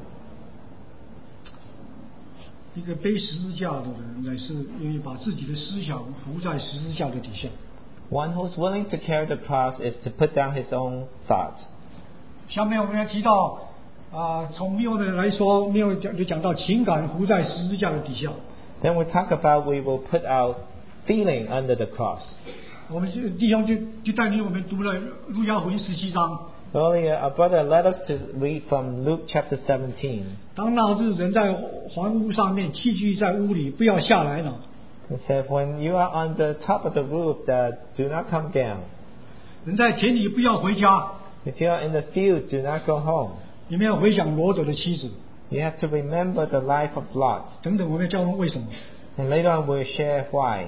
一个背十字架的人，乃是愿意把自己的思想伏在十字架的底下。 One who's willing to carry the cross is to put down his own thoughts. 下面我们要提到从谬的来说，谬就讲到情感伏在十字架的底下。 Then we talk about we will put our feeling under the cross. 我们弟兄就带领我们读了路加福音17章。 Earlier, our brother led us to read from Luke chapter 17. 当那日人在房屋上面，器具在屋里，不要下来呢。 It said, when you are on the top of the roof, do not come down. 人在田里，不要回家。 If you are in the field, do not go home. 你们要回想罗德的妻子 You have to remember the life of Lot. 等等，我们要教他们为什么。 And later on, we'll share why.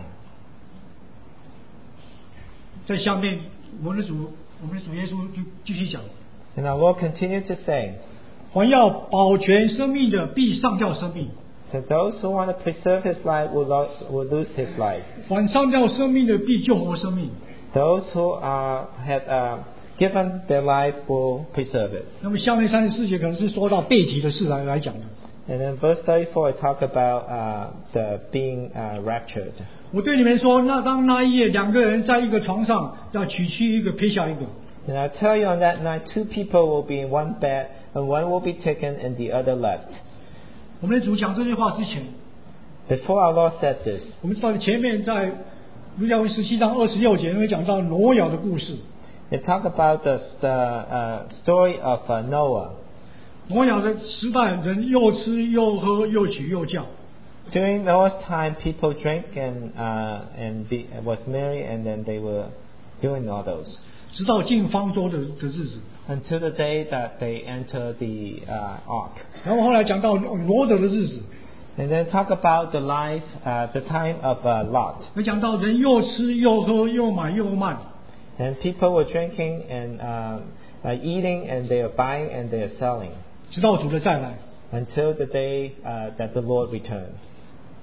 在下面，我们的主耶稣就继续讲： And our Lord continued to say, 凡要保全生命的，必上吊生命； so those who want to preserve his life will lose his life. 凡上吊生命的，必救活生命。 Those who have given their life will preserve it. 那么下面34节可能是说到背体的事来讲的。 And then verse 34 talk about the being raptured. 我对你们说，当那一夜两个人在一个床上，要取去一个，撇下一个。 And I tell you, on that night, 2 people will be in one bed, and one will be taken and the other left. 我们的主讲这句话之前， Before our Lord said this, 我们知道前面在路加福音17章26节，会讲到挪亚的故事。 they talk about the story of Noah. 挪亚的时代，人又吃又喝又娶又嫁。 During Noah's time, people drank and was merry, and then they were doing all those. 直到进方舟的日子， Until the day that they enter the ark. 然后后来讲到罗德的日子， And then talk about the life, the time of Lot. 会讲到人又吃又喝又买又卖， And people were drinking and eating, and they are buying and they are selling. 直到主的再来。 Until the day that the Lord returns.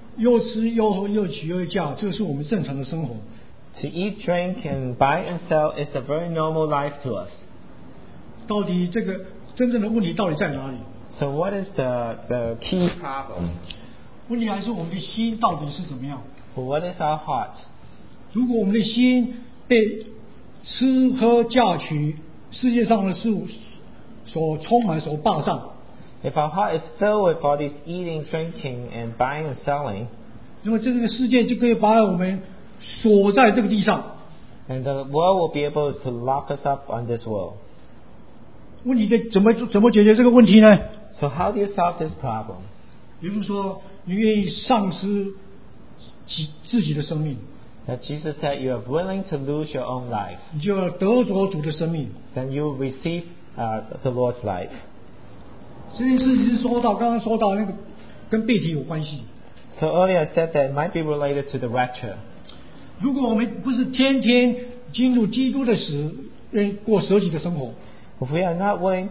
又吃又喝又娶又嫁，这是我们正常的生活。 To eat, drink, and buy and sell is a very normal life to us. 到底这个真正的问题到底在哪里？ So what is the key problem? 问题还是我们的心到底是怎么样？ Well, what is our heart? 如果我们的心被吃喝嫁娶世界上的事物所充满、所霸占， If our heart is filled with all these eating, drinking, and buying and selling, 那么这个世界就可以把我们锁在这个地上。 then the world will be able to lock us up on this world. 问题的怎么解决这个问题呢？ So how do you solve this problem? 比如说，你愿意丧失自己的生命， That Jesus said you are willing to lose your own life, 你就要得着主的生命。 then you will receive the Lord's life. 这件事情是刚刚说到那个跟背题有关系。 So earlier I said that it might be related to the rapture. 如果我们不是天天进入基督的死，过舍己的生活， If we are not willing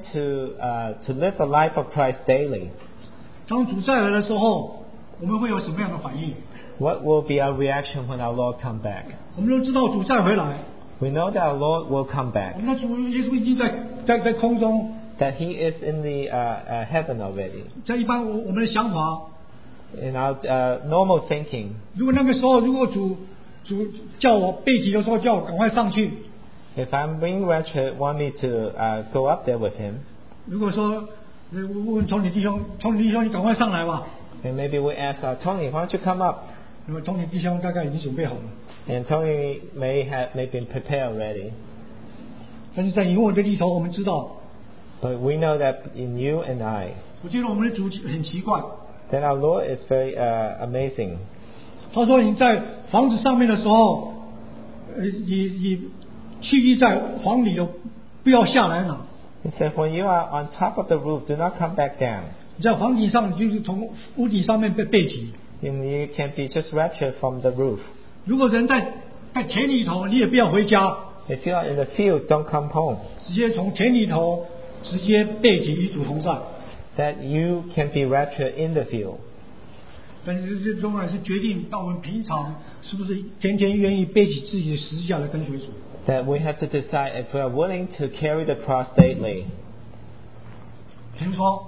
to live the life of Christ daily, 当主再来的时候，我们会有什么样的反应？ what will be our reaction when our Lord come back? 我们都知道主再回来， We know that our Lord will come 我 back, 们的主耶稣已经在空中， that He is in the heaven already. 在一般我们的想法， In our normal thinking, 如果那个时候如果主叫我背题的时候，叫我赶快上去。 if I'm being raptured, want me to go up there with Him, 如果说问从你弟兄，你赶快上来吧。 and maybe we ask Tony, why don't you come up? 那么从你弟兄大概已经准备好了， And Tony may been prepared already. 但是在以我的里头，我们知道， But we know that in you and I, 我觉得我们的主很奇怪。 that our Lord is very amazing. 他说你在房子上面的时候，你蓄积在房里头，不要下来拿。 He said, when you are on top of the roof, do not come back down. 你在房顶上，就是从屋顶上面被背提。 And you can be just raptured from the roof. 如果人在田里头，你也不要回家， If you are in the field, don't come home. 直接从田里头直接背提与主同在。 That you can be raptured in the field. 但是这当然是决定到我们平常是不是天天愿意背起自己的十字架来跟随主。 That we have to decide if we are willing to carry the cross daily. 比如说，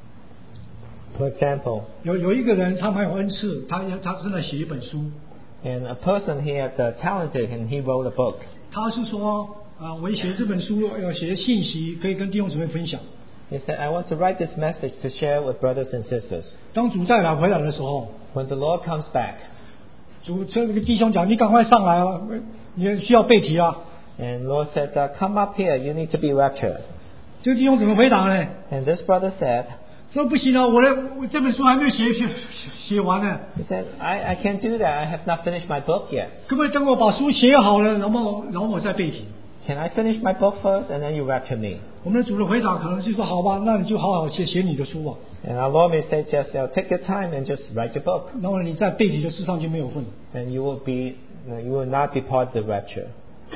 For example, 有一个人他蛮有恩赐，他正在写一本书， and a person he had talented and he wrote a book. 他是说我写这本书要写信息，可以跟弟兄姊妹分享。 He said, I want to write this message to share with brothers and sisters. 当主再回来的时候， When the Lord comes back, 主这个弟兄讲：“你赶快上来啊，你需要背题啊。” and Lord said, come up here, you need to be raptured. 这个弟兄怎么回答呢？ And this brother said, 说不行啊，我这本书还没有写完呢， he said, I can't do that. I have not finished my book yet. 可不可以等我把书写好了，然后我再背题？ Can I finish my book first and then you rapture me? 我们的主的回答可能是说：“好吧，那你就好好写你的书吧。 And our Lord may say, just take your time and just write your book. 然后你在背题的事上就没有份。” And you will not be part of the rapture.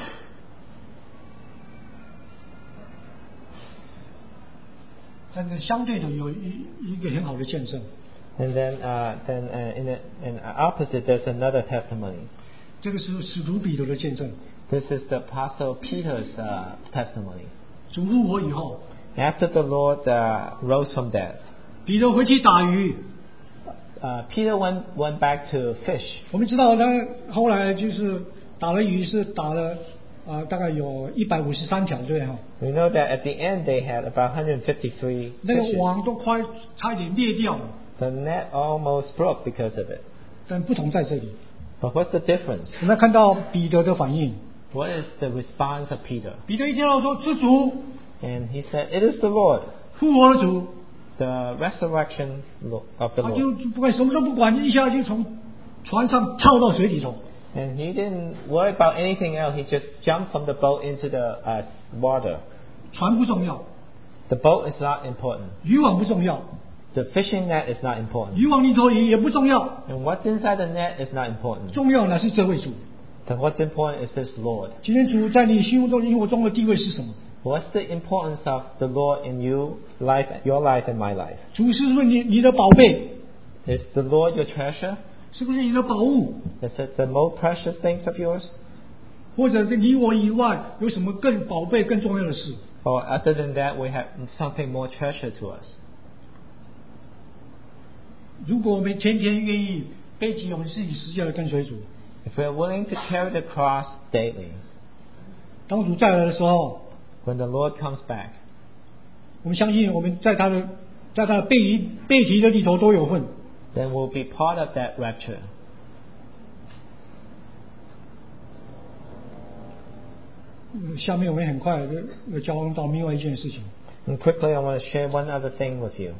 但是相对的有一个很好的见证， And then in opposite, there's another testimony. 这个是使徒彼得的见证。 This is the Apostle Peter's testimony. 主复活以后， After the Lord rose from death, 彼得回去打鱼。 Peter went back to fish. 我们知道他后来就是打了鱼，是打了大概有153条，对哈。 We know that at the end they had about 153 那个 fishes. 网都差一点裂掉了， The net almost broke because of it. 但不同在这里， But what's the difference? 我们看到彼得的反应。 What is the response of Peter? 彼得一听到说是主， And he said, "It is the Lord, 复活的主， the resurrection of the 他就 Lord." 不管什么都不管，一下就从船上跳到水里头。 And he didn't worry about anything else. He just jumped from the boat into the water. 船不重要， The boat is not important. 渔网不重要， The fishing net is not important. 渔网里头也不重要， And what's inside the net is not important. 重要的是这位主。 Then what's important is this Lord. 今天主在你心目中、生活中的地位是什么？ What's the importance of the Lord in your life and my life? 主是不是你的宝贝？ Is the Lord your treasure? 是不是你的宝物？ Is it the most precious things of yours? 或者是你我以外有什么更宝贝、更重要的事？ Or other than that, we have something more treasure to us? 如果我们天天愿意背起我们自己十字架的跟随主， If we are willing to carry the cross daily, 当主再来的时候， when the Lord comes back, 我们相信我们在他的背题的里头都有份。 then we'll be part of that rapture. 下面我们很快的交通到另外一件事情。 And quickly, I want to share one other thing with you.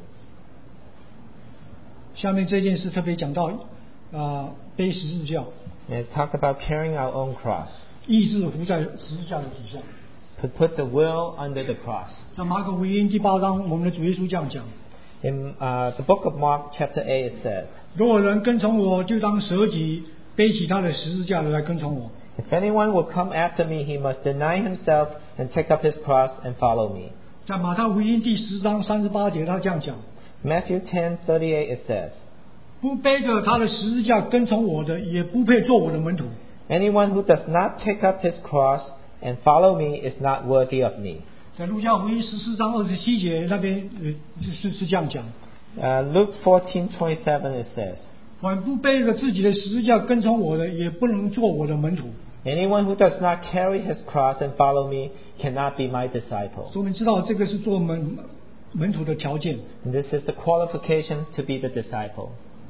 下面这件事特别讲到背十字架， And talk about carrying our own cross. 意志伏在十字架的底下。 To put the will under the cross. 在马可福音第8章，我们的主耶稣这样讲： In the book of Mark, chapter 8, it says, 如果有人跟从我，就当舍己，背起他的十字架来跟从我。 If anyone will come after me, he must deny himself and take up his cross and follow me. 在马太福音第10章38节，他这样讲： Matthew 10:38, it says, 不背着他的十字架跟从我的，也不配做我的门徒。 Anyone who does not take up his cross and follow me is not worthy of me. 在路加福音14章27节那边是这样讲： Luke 14:27, it says, 凡不背着自己的十字架跟从我的，也不能做我的门徒。 Anyone who does not carry his cross and follow me cannot be my disciple. 所以我们知道这个是做门徒的条件。 And this is the qualification to be the disciple.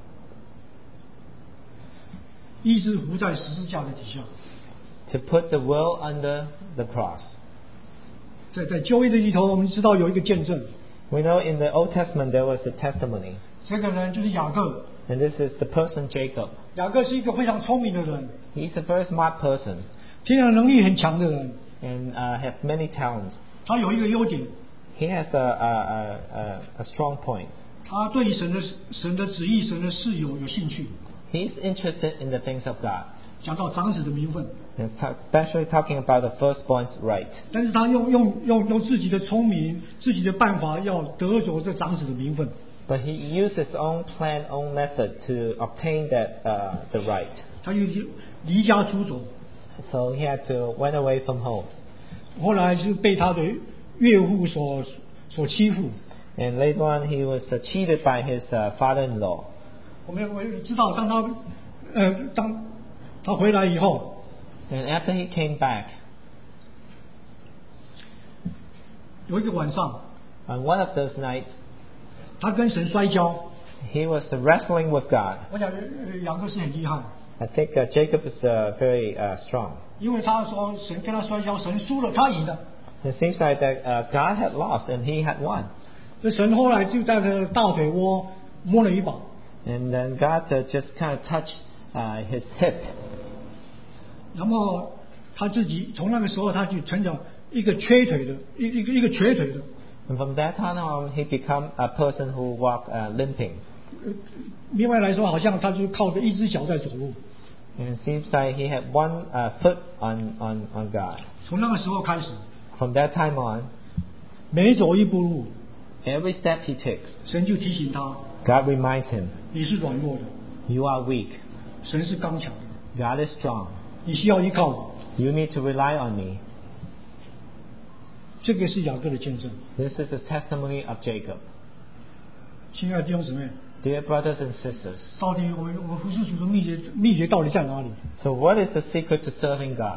意志伏在十字架的底下。 To put the will under the cross. 在旧约的里头，我们知道有一个见证， We know in the Old Testament there was a testimony. 这个人就是雅各。 And this is the person Jacob. 雅各是一个非常聪明的人， He's a very smart person 天然能力很强的人。 and have many talents. 他有一个优点， He has a strong point. 他对神的旨意、神的事有兴趣。 He's interested in the things of God. 讲到长子的名分， And especially talking about the firstborn's right. 但是他用自己的聪明、自己的办法，要得着这长子的名分。 But he used his own plan, own method to obtain that the right. 他就离家出走， So he had to went away from home. 后来是被他的岳父所欺负。 And later on, he was cheated by his father-in-law. 我们知道，当他回来以后， And after he came back, 有一个晚上， on one of those nights, 他跟神摔跤。 he was wrestling with God. 我想雅各是很厉害， I think Jacob is very strong. 因为他说神跟他摔跤，神输了，他赢了。 It seems like that God had lost and he had won. 这神后来就在他的大腿窝摸了一把， And then God just kind of touched his hip. 然后他自己从那个时候他就成长一个瘸腿的，一个瘸腿的。 And from that time on, he became a person who walked limping. 另外来说，好像他就是靠着一只脚在走路。 And it seems like he had one foot on God. 从那个时候开始， From that time on, 每走一步路， every step he takes, 神就提醒他， God reminds him, 你是软弱的， you are weak. 神是刚强的， God is strong. 你需要依靠我。 You need to rely on me. 这个是雅各的见证。 This is the testimony of Jacob. 亲爱的弟兄姊妹， Dear brothers and sisters, 到底我们服侍主的秘诀到底在哪里？ so what is the secret to serving God?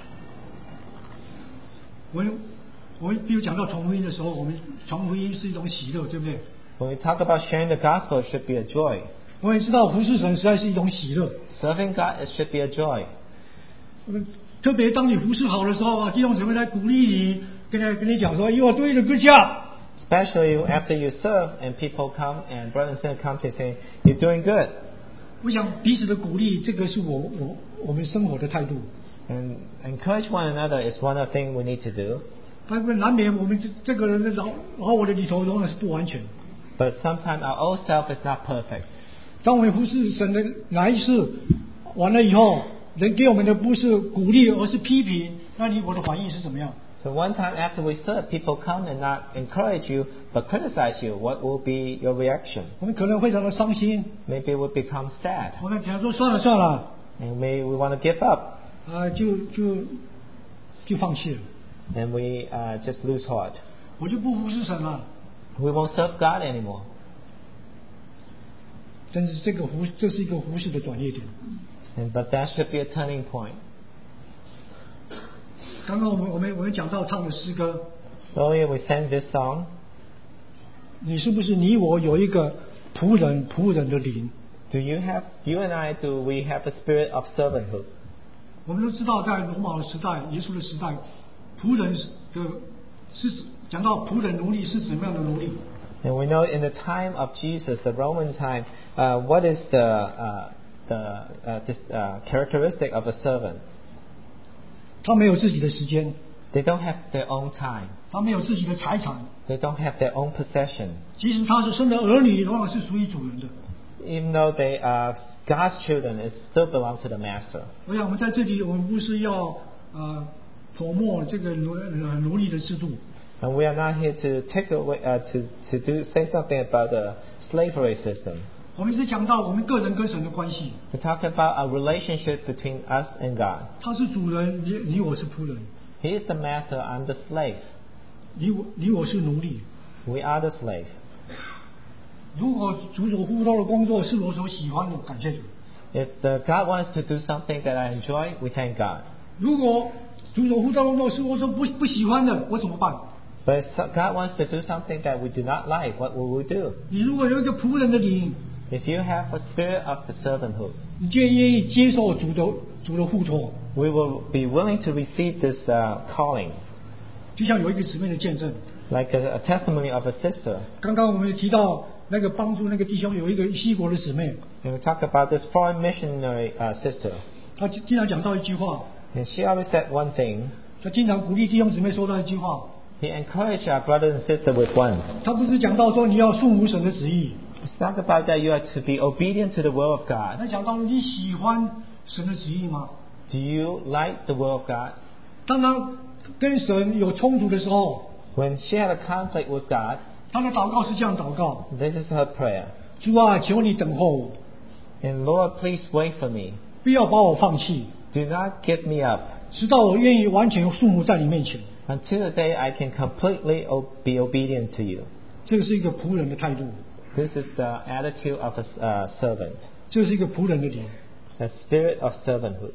我们比如讲到传福音的时候，我们传福音是一种喜乐，对不对？ When we talk about sharing the gospel, it should be a joy. 我们也知道服侍神实在是一种喜乐。 Serving God, it should be a joy. 特别当你服侍好的时候啊，弟兄姊妹来鼓励你，跟你讲说 ，You are doing a good job。 Especially after you serve and people come and brothers and sisters come to say, you're doing good. 我想彼此的鼓励，这个是我们生活的态度。 And encourage one another is one of the things we need to do. 但是难免我们这个人的老我的里头永远是不完全。 But sometimes our old self is not perfect. 当我们服侍神的哪一次完了以后，人给我们的不是鼓励，而是批评，那我的反应是怎么样？ So one time after we serve, people come and not encourage you but criticize you. What will be your reaction? 我们可能非常的伤心， Maybe we become sad 我们想说算了算了， and we want to give up 就放弃了， and we just lose heart. 我就不服侍神了。 We won't serve God anymore. 但是这是一个服侍的转捩点。 But that should be a turning point. 刚刚我们讲到唱的诗歌， Earlier we sang this song. 你是不是你我有一个仆人的灵？ You and I, do we have a spirit of servanthood? 我们都知道，在罗马的时代，耶稣的时代，仆人是讲到仆人奴隶是怎么样的奴隶。 And we know in the time of Jesus, the Roman time, what is the characteristic of a servant? 他没有自己的时间， They don't have their own time. 他没有自己的财产， They don't have their own possession. 即使他是生的儿女，同样是属于主人的。 Even though they are God's children, it still belongs to the master. 我想我们在这里，我们不是要promote这个奴隶的制度， And we are not here to take away, say something about the slavery system. 我们是讲到我们个人跟神的关系。 We talk about a relationship between us and God. 他是主人，你我是仆人， He is the master, I'm the slave. 你我是奴隶。 We are the slave. 如果主所呼召的工作是我所喜欢的，感谢主。 If God wants to do something that I enjoy, we thank God. 如果主所呼召的工作是我所不喜欢的，我怎么办？ But if God wants to do something that we do not like, what will we do? 你如果有一个仆人的灵， If you have a spirit of the servanthood, 你就愿意接受主的付托， we will be willing to receive this calling, 就像有一个姊妹的见证。 like a testimony of a sister. 刚刚我们提到那个帮助那个弟兄有一个西国的姊妹， And we talk about this foreign missionary sister. 她经常讲到一句话， And she always said one thing. 她经常鼓励弟兄姊妹说到一句话， He encouraged our brother and sister with one. 她不是讲到说你要顺服神的旨意， It's not about that you are to be obedient to the will of God. 她讲到你喜欢神的旨意吗？ Do you like the will of God? 当她跟神有冲突的时候， When she had a conflict with God, 她的祷告是这样祷告： this is her prayer. 主啊，求你等候我， And Lord, please wait for me. 不要把我放弃， Do not give me up 直到我愿意完全顺服在你面前。 until the day I can completely be obedient to you. 这个是一个仆人的态度， This is the attitude of a servant, 这是一个仆人的灵。 a spirit of servanthood.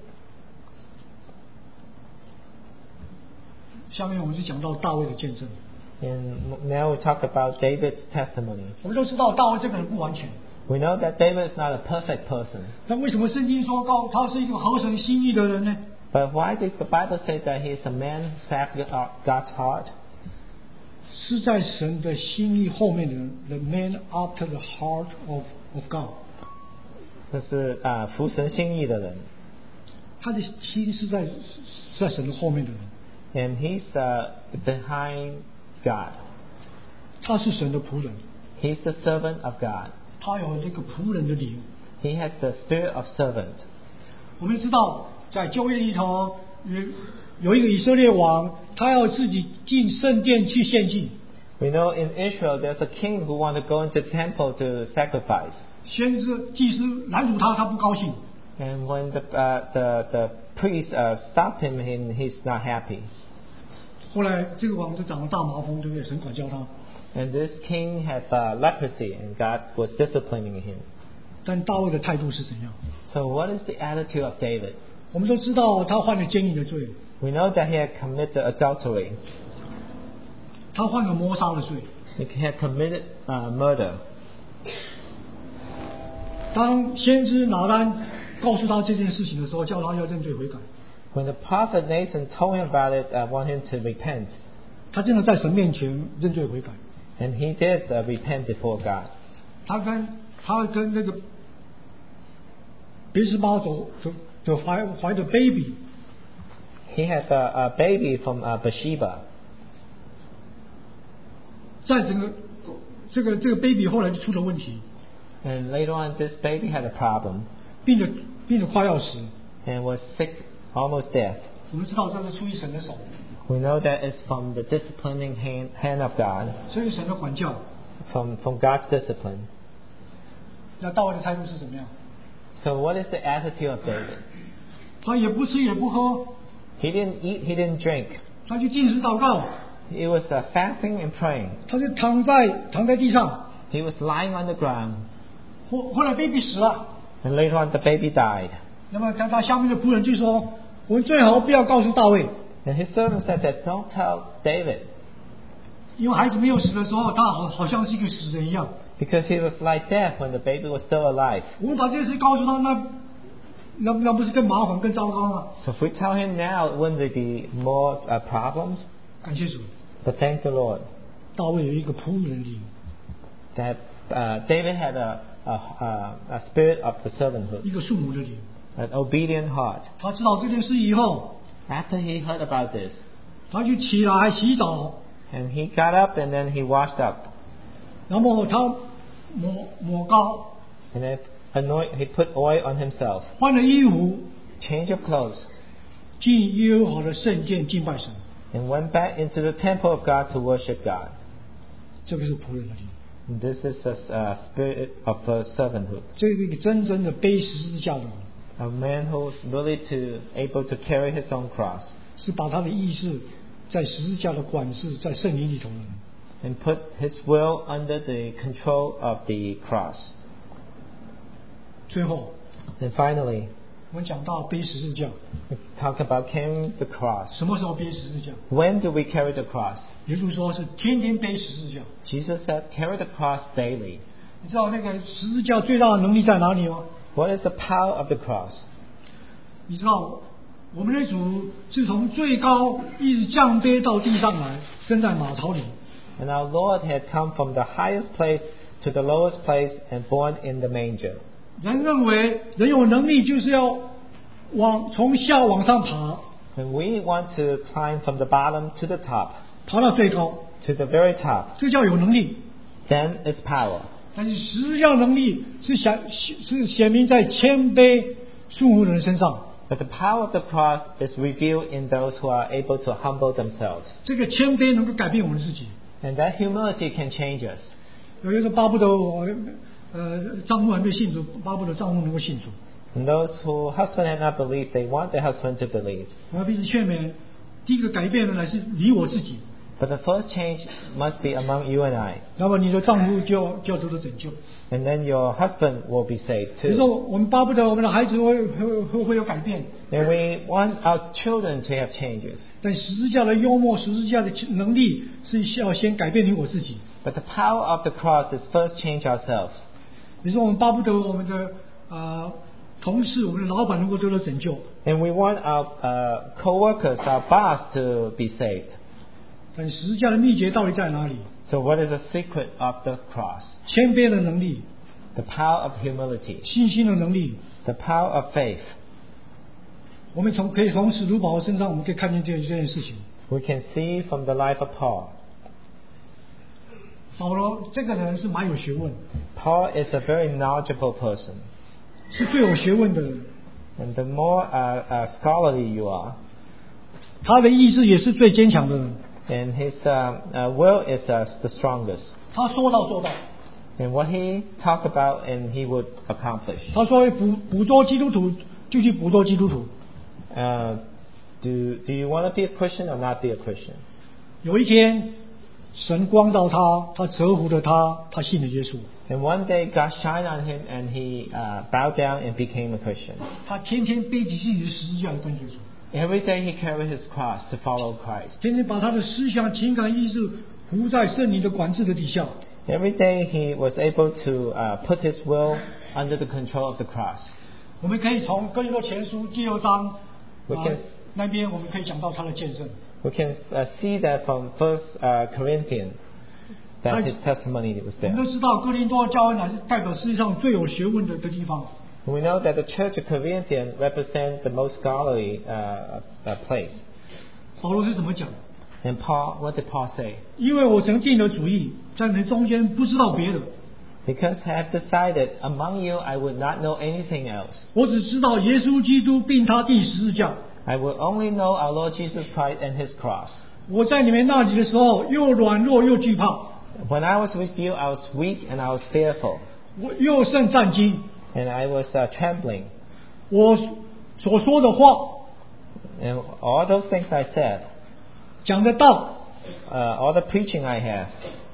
下面我们就讲到大卫的见证。 And now we talk about David's testimony. 我们都知道大卫这个人不完全， We know that David is not a perfect person. 但为什么圣经说他是一个合神心意的人呢？ But why did the Bible say that he is a man after God's heart? 是在神的心意后面的人 ，the man after the heart of God。 就是服神心意的人。 他的心是在神的后面的人， And he's behind God. 他是神的仆人， He's the servant of God. 他有这个仆人的灵。 He has the spirit of servant. 我们知道，在旧约里头有一个以色列王，他要自己进圣殿去献祭。 We know in Israel there's a king who wanted to go into the temple to sacrifice. 先知祭司拦阻他，他不高兴。 And when the priest stopped him, he's not happy. 后来这个王就长了大麻风，对不对？神管教他。 And this king had leprosy, and God was disciplining him. 但大卫的态度是怎样？ So what is the attitude of David? 我们都知道他犯了奸淫的罪， We know that he had committed adultery. 他犯了谋杀的罪。 He had committed murder. 当先知拿单告诉他这件事情的时候，叫他要认罪悔改。 When the prophet Nathan told him about it, want him to repent, 他真的在神面前认罪悔改。 and he did repent before God. 他跟那个别是巴走怀的 baby， He had a baby from Bathsheba. 在整个这个 baby 后来就出了问题， And later on, this baby had a problem 病得快要死。 and was sick, almost dead. 我们知道这是出于神的手， We know that it's from the disciplining hand of God, 这是神的管教。 from God's discipline. 那大卫的态度是怎么样？ So what is the attitude of David? 他也不吃也不喝， He didn't eat, he didn't drink. 他就禁食祷告， He was fasting and praying. 他就躺在地上。 He was lying on the ground. 后来 baby 死了， And later on the baby died. 那么他下面的仆人就说：“我们最好不要告诉大卫， And his servant said that don't tell David, 因为孩子没有死的时候，他好像是一个死人一样。 because he was like death when the baby was still alive. 我们把这件事告诉他，那不是更麻烦更糟糕吗？ So if we tell him now, wouldn't there be more problems? 感谢主， But thank the Lord 大卫有一个仆人灵， that David had a spirit of the servanthood, 一个父母的灵。 an obedient heart. 他知道这件事以后， After he heard about this, 他就起来洗澡， and he got up and then he washed up, 然后他抹膏， and then he put oil on himself, 换了衣服， change of clothes, 进耶和华的圣殿敬拜神。 and went back into the temple of God to worship God. 这个是仆人的灵， And this is a spirit of servanthood. 这是一个真正的背十字架的人， A man who's really able to carry his own cross 是把他的意识在十字架的管制，在圣灵里头的人。 and put his will under the control of the cross. 最后， And finally, 我们讲到背十字架， we talk about carrying the cross. 什么时候背十字架？ When do we carry the cross? 耶稣说是天天背十字架。 Jesus said, carry the cross daily. 你知道那个十字架最大的能力在哪里吗？ What is the power of the cross? 你知道我们的主是从最高一直降卑到地上来，生在马槽里。 And our Lord had come from the highest place to the lowest place and born in the manger. 人认为人有能力就是要从下往上爬， And we want to climb from the bottom to the top, 爬到最高， to the very top. 这叫有能力。 Then it's power. 但是十字架的能力是显明在谦卑顺服的人身上。 But the power of the cross is revealed in those who are able to humble themselves. 这个谦卑能够改变我们自己。 And that humility can change us. 有些人巴不得丈夫还没信主，巴不得丈夫能够信主。 And those who husband have not believed, they want their husband to believe. 我要彼此劝勉，第一个改变的乃是离我自己， But the first change must be among you and I. 那么你的丈夫就要得到拯救。 And then your husband will be saved 比如说， too. 我们巴不得我们的孩子会有改变， And we want our children to have changes. 但十字架的幽默，十字架的能力是要先改变你我自己。 But the power of the cross is first change ourselves. 比如说，我们巴不得我们的同事、我们的老板能够得到拯救， And we want our co-workers, our boss to be saved. 但十字架的秘诀到底在哪里？ So what is the secret of the cross? 谦卑的能力， The power of humility. 信心的能力。 The power of faith. 我们可以从使徒保罗身上，我们可以看见这件事情。 We can see from the life of Paul. 保罗这个人是蛮有学问， Paul is a very knowledgeable person. 是最有学问的人。 And the more scholarly you are, 他的意志也是最坚强的人。 and his will is the strongest. 他说到做到。 And what he talked about and he would accomplish. 他说捕捉基督徒就去捕捉基督徒。 Do you want to be a Christian or not be a Christian? 有一天，神光照他，他折服了他，他信了耶稣。 And one day God shined on him and he bowed down and became a Christian. 他天天背起自己的十字架来跟随主， Every day he carried his cross to follow Christ. 天天把他的思想、情感、意志服在圣灵的管制的底下。 Every day he was able to put his will under the control of the cross. 我们可以从哥林多前书第6章 We can 那边，我们可以讲到他的见证。 We can see that from 1 Corinthians that his testimony was 我们 there. 都知道哥林多教会乃是代表世界上最有学问的地方。 We know that the Church of Corinthians represents the most scholarly place. 保罗是怎么讲？ And Paul, what did Paul say? 因为我曾定了主意，在你们中间不知道别的， Because I have decided among you I would not know anything else. 我只知道耶稣基督并他定十字架， I will only know our Lord Jesus Christ and His cross. 我在你们那里的时候，又软弱又惧怕， When I was with you, I was weak and I was fearful, 我又甚战惊。 and I was trembling. 我所说的话， And all those things I said, 讲的道， all the preaching I have,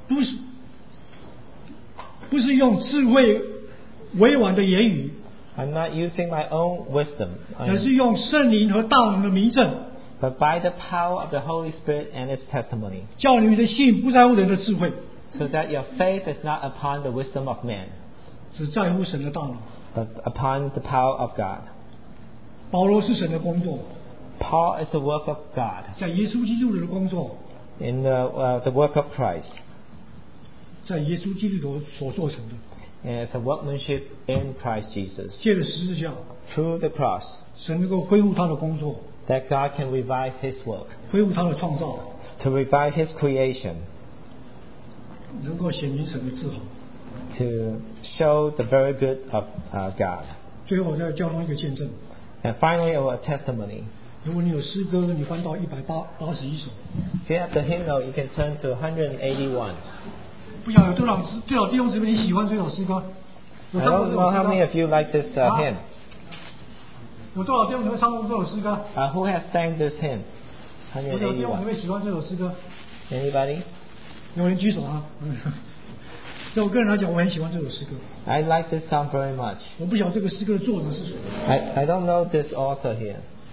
不是用智慧委婉的言语， I'm not using my own wisdom, 而是用圣灵和大能的明证， but by the power of the Holy Spirit and His testimony, 叫你们的信不在乎人的智慧， so that your faith is not upon the wisdom of man, 只在乎神的大能。 but upon the power of God. 保罗是神的工作， Paul is the work of God, 在耶稣基督里的工作， in the work of Christ, 在耶稣基督所做成的， and it's a workmanship in Christ Jesus. 借着十字架， Through the cross, 神能够恢复他的工作， that God can revive His work, 恢复他的创造， to revive His creation, 能够显明神的自豪。 to show the very good of God. 最后，我再交通一个见证。 And finally, our testimony. 如果你有诗歌，你翻到181首。 If you have the hymnal, you can turn to 181. 不晓得有多少弟兄姊妹你喜欢这首诗歌？ I 有唱过 don't 这 know 首 how 诗 many 歌？ of you like this hymn. 有多少弟兄姊妹唱过这首诗歌？ Who has sang this hymn? 有弟兄姊 181. 妹喜欢这首诗歌？ Anybody? 有人举手啊？对我个人来讲，我很喜欢这首诗歌。 I like this song very much. 我不晓得这个诗歌的作者是谁。 I don't know this author here.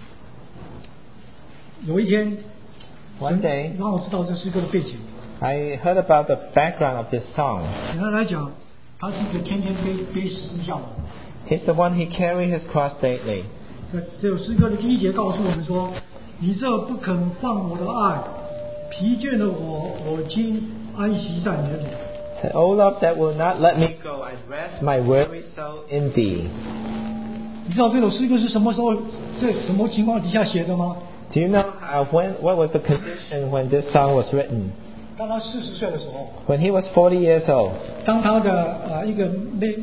有一天， One day, 让我知道这诗歌的背景。 I heard about the background of this song. 简单来讲，他是一个天天背十字架的。 He's the one he carried his cross daily. 这首诗歌的第一节告诉我们说：“你这不肯放我的爱，疲倦的我今安息在你的里。” Said, O love that will not let me go, I rest my weary soul in thee. 你知道这首诗歌是什么时候、在什么情况底下写的吗？ Do you know what was the condition when this song was written? 当他40岁的时候， When he was 40 years old, 当他的一个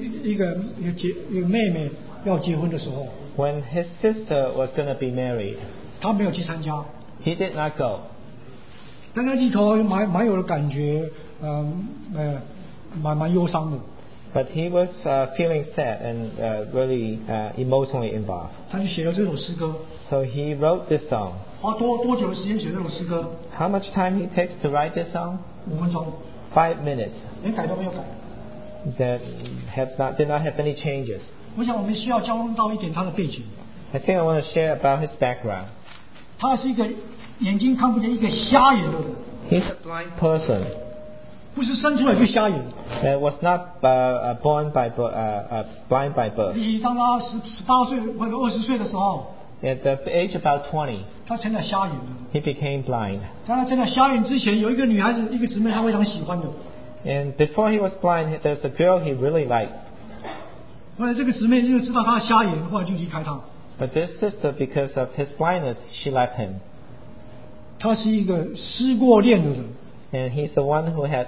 妹妹要结婚的时候， when his sister was going to be married, 他没有去参加， he did not go. 但那里头蛮有感觉，蛮忧伤的。 But he was feeling sad and really emotionally involved. 他就写了这首诗歌， So he wrote this song. 花多久的时间写这首诗歌 How much time he takes to write this song? ？5分钟， 5 minutes. 连改都没有改。 That did not have any changes. 我想我们需要交通到一点他的背景。 I think I want to share about his background. 他是一个眼睛看不见、一个瞎眼的人， He's a blind person 不是生出来就瞎眼。 that was not born by blind by birth. 当他18岁或者20岁的时候， At the age about 20, 他成了瞎眼的。 he became blind. 在他成了瞎眼之前，有一个女孩子，一个姊妹，他非常喜欢的。 And before he was blind, there's a girl he really liked. 后来这个姊妹因为知道他瞎眼，后来就离开他。 But this sister, because of his blindness, she left him. 他是一个失过恋的人， And he's the one who had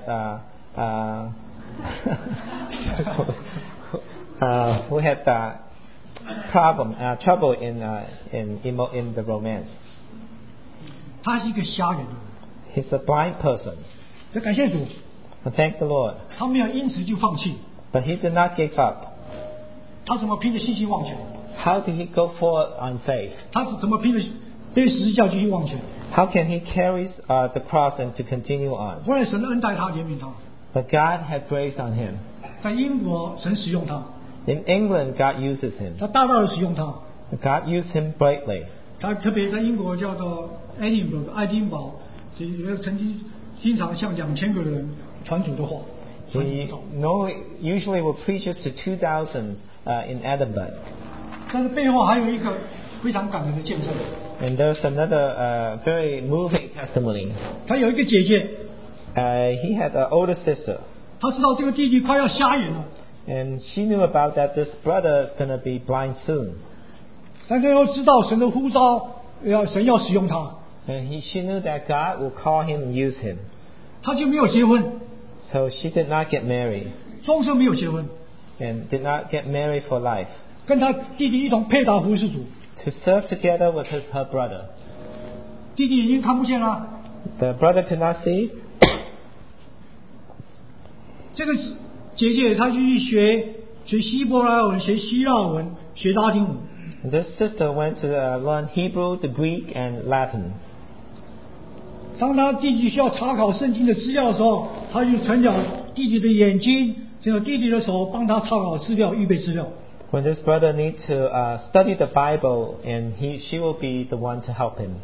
who had trouble in the romance. 他是一个瞎眼的人。 He's a blind person. 要感谢主， And thank the Lord. 他没有因此就放弃。 But he did not give up. 他怎么拼着信心往前？ How did he go forward on faith? 他怎么拼着背十字架继续往前？ How can he carry the cross and to continue on? 后来神恩待他，怜悯他。 But God had grace on him. 在英国，神使用他， In England, God uses him. 他大大的使用他。 God used him greatly. 他特别在英国叫做爱丁堡，也曾经常向2000个人传主的话。 He usually will preach to 2,000 in Edinburgh. 但是背后还有一个非常感人的见证。 And there's another very moving testimony. 他有一个姐姐， He had an older sister. 他知道这个弟弟快要瞎眼了， And she knew about that this brother is going to be blind soon. 但是又知道神的呼召，神要使用他， And she knew that God will call him and use him. 他就没有结婚， So she did not get married. 终生没有结婚， And did not get married for life. 跟他弟弟一同配搭服侍主。 to serve together with her brother. 弟弟眼睛看不见了， The brother could not see. 这个姐姐她就去学希伯来文、学希腊文、学拉丁文。 And this sister went to learn Hebrew, the Greek, and Latin. 当他弟弟需要查考圣经的资料的时候，他就成了弟弟的眼睛，成了弟弟的手，帮他查考资料、预备资料。 When this brother needs to study the Bible, and she will be the one to help him.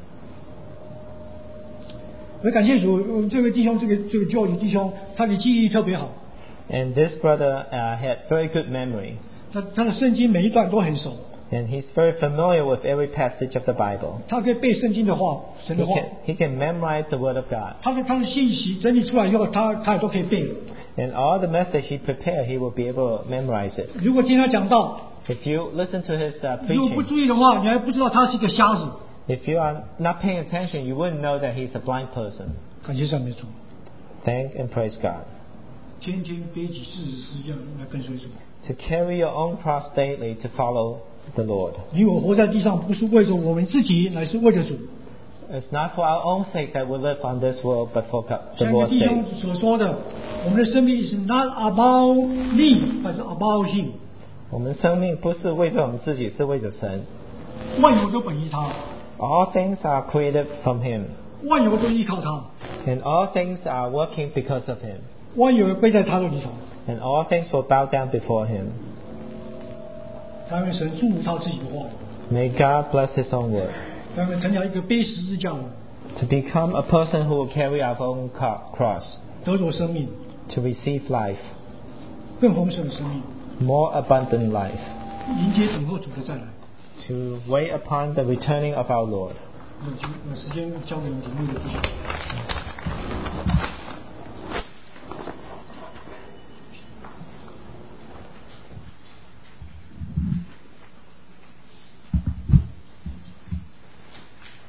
我感谢主，这位弟兄，这个教友弟兄，他的记忆力特别好， And this brother had very good memory. 他的圣经每一段都很熟， And he's very familiar with every passage of the Bible. 他可以背圣经的话，神的话， He can memorize the Word of God. 他的信息整理出来以后，他也都可以背。 And all the message he prepared, he will be able to memorize it. 如果听他讲道， If you listen to his 如果不 preaching, 注意的话，你还不知道他是一个瞎子。 if you are not paying attention, you wouldn't know that he's a blind person. 感谢上面主， Thank and praise God. 天天背起40字这样来跟随主。 To carry your own cross daily to follow the Lord. 你我活在地上，不是为着我们自己，乃是为着主。 It's not for our own sake that we live on this world, but for the 像一个 Lord's 弟兄 sake. 所说的，我们的生命是 not about me，而是 about him。 我们生命不是为着我们自己，是为着神。 万有都本于他， All things are created from Him, 万有都依靠他， and all things are working because of Him, 万有归在他的里头。 and all things will bow down before Him. 但愿神祝福他自己的话， May God bless His own word. 但愿成了一个背十字架的人， To become a person who will carry our own cross, 得着生命， to receive life, 更丰盛的生命， more abundant life, 迎接等候主的再来。 to wait upon the returning of our Lord. 那时间交给我们领路的弟兄。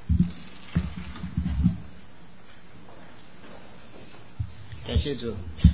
感谢主。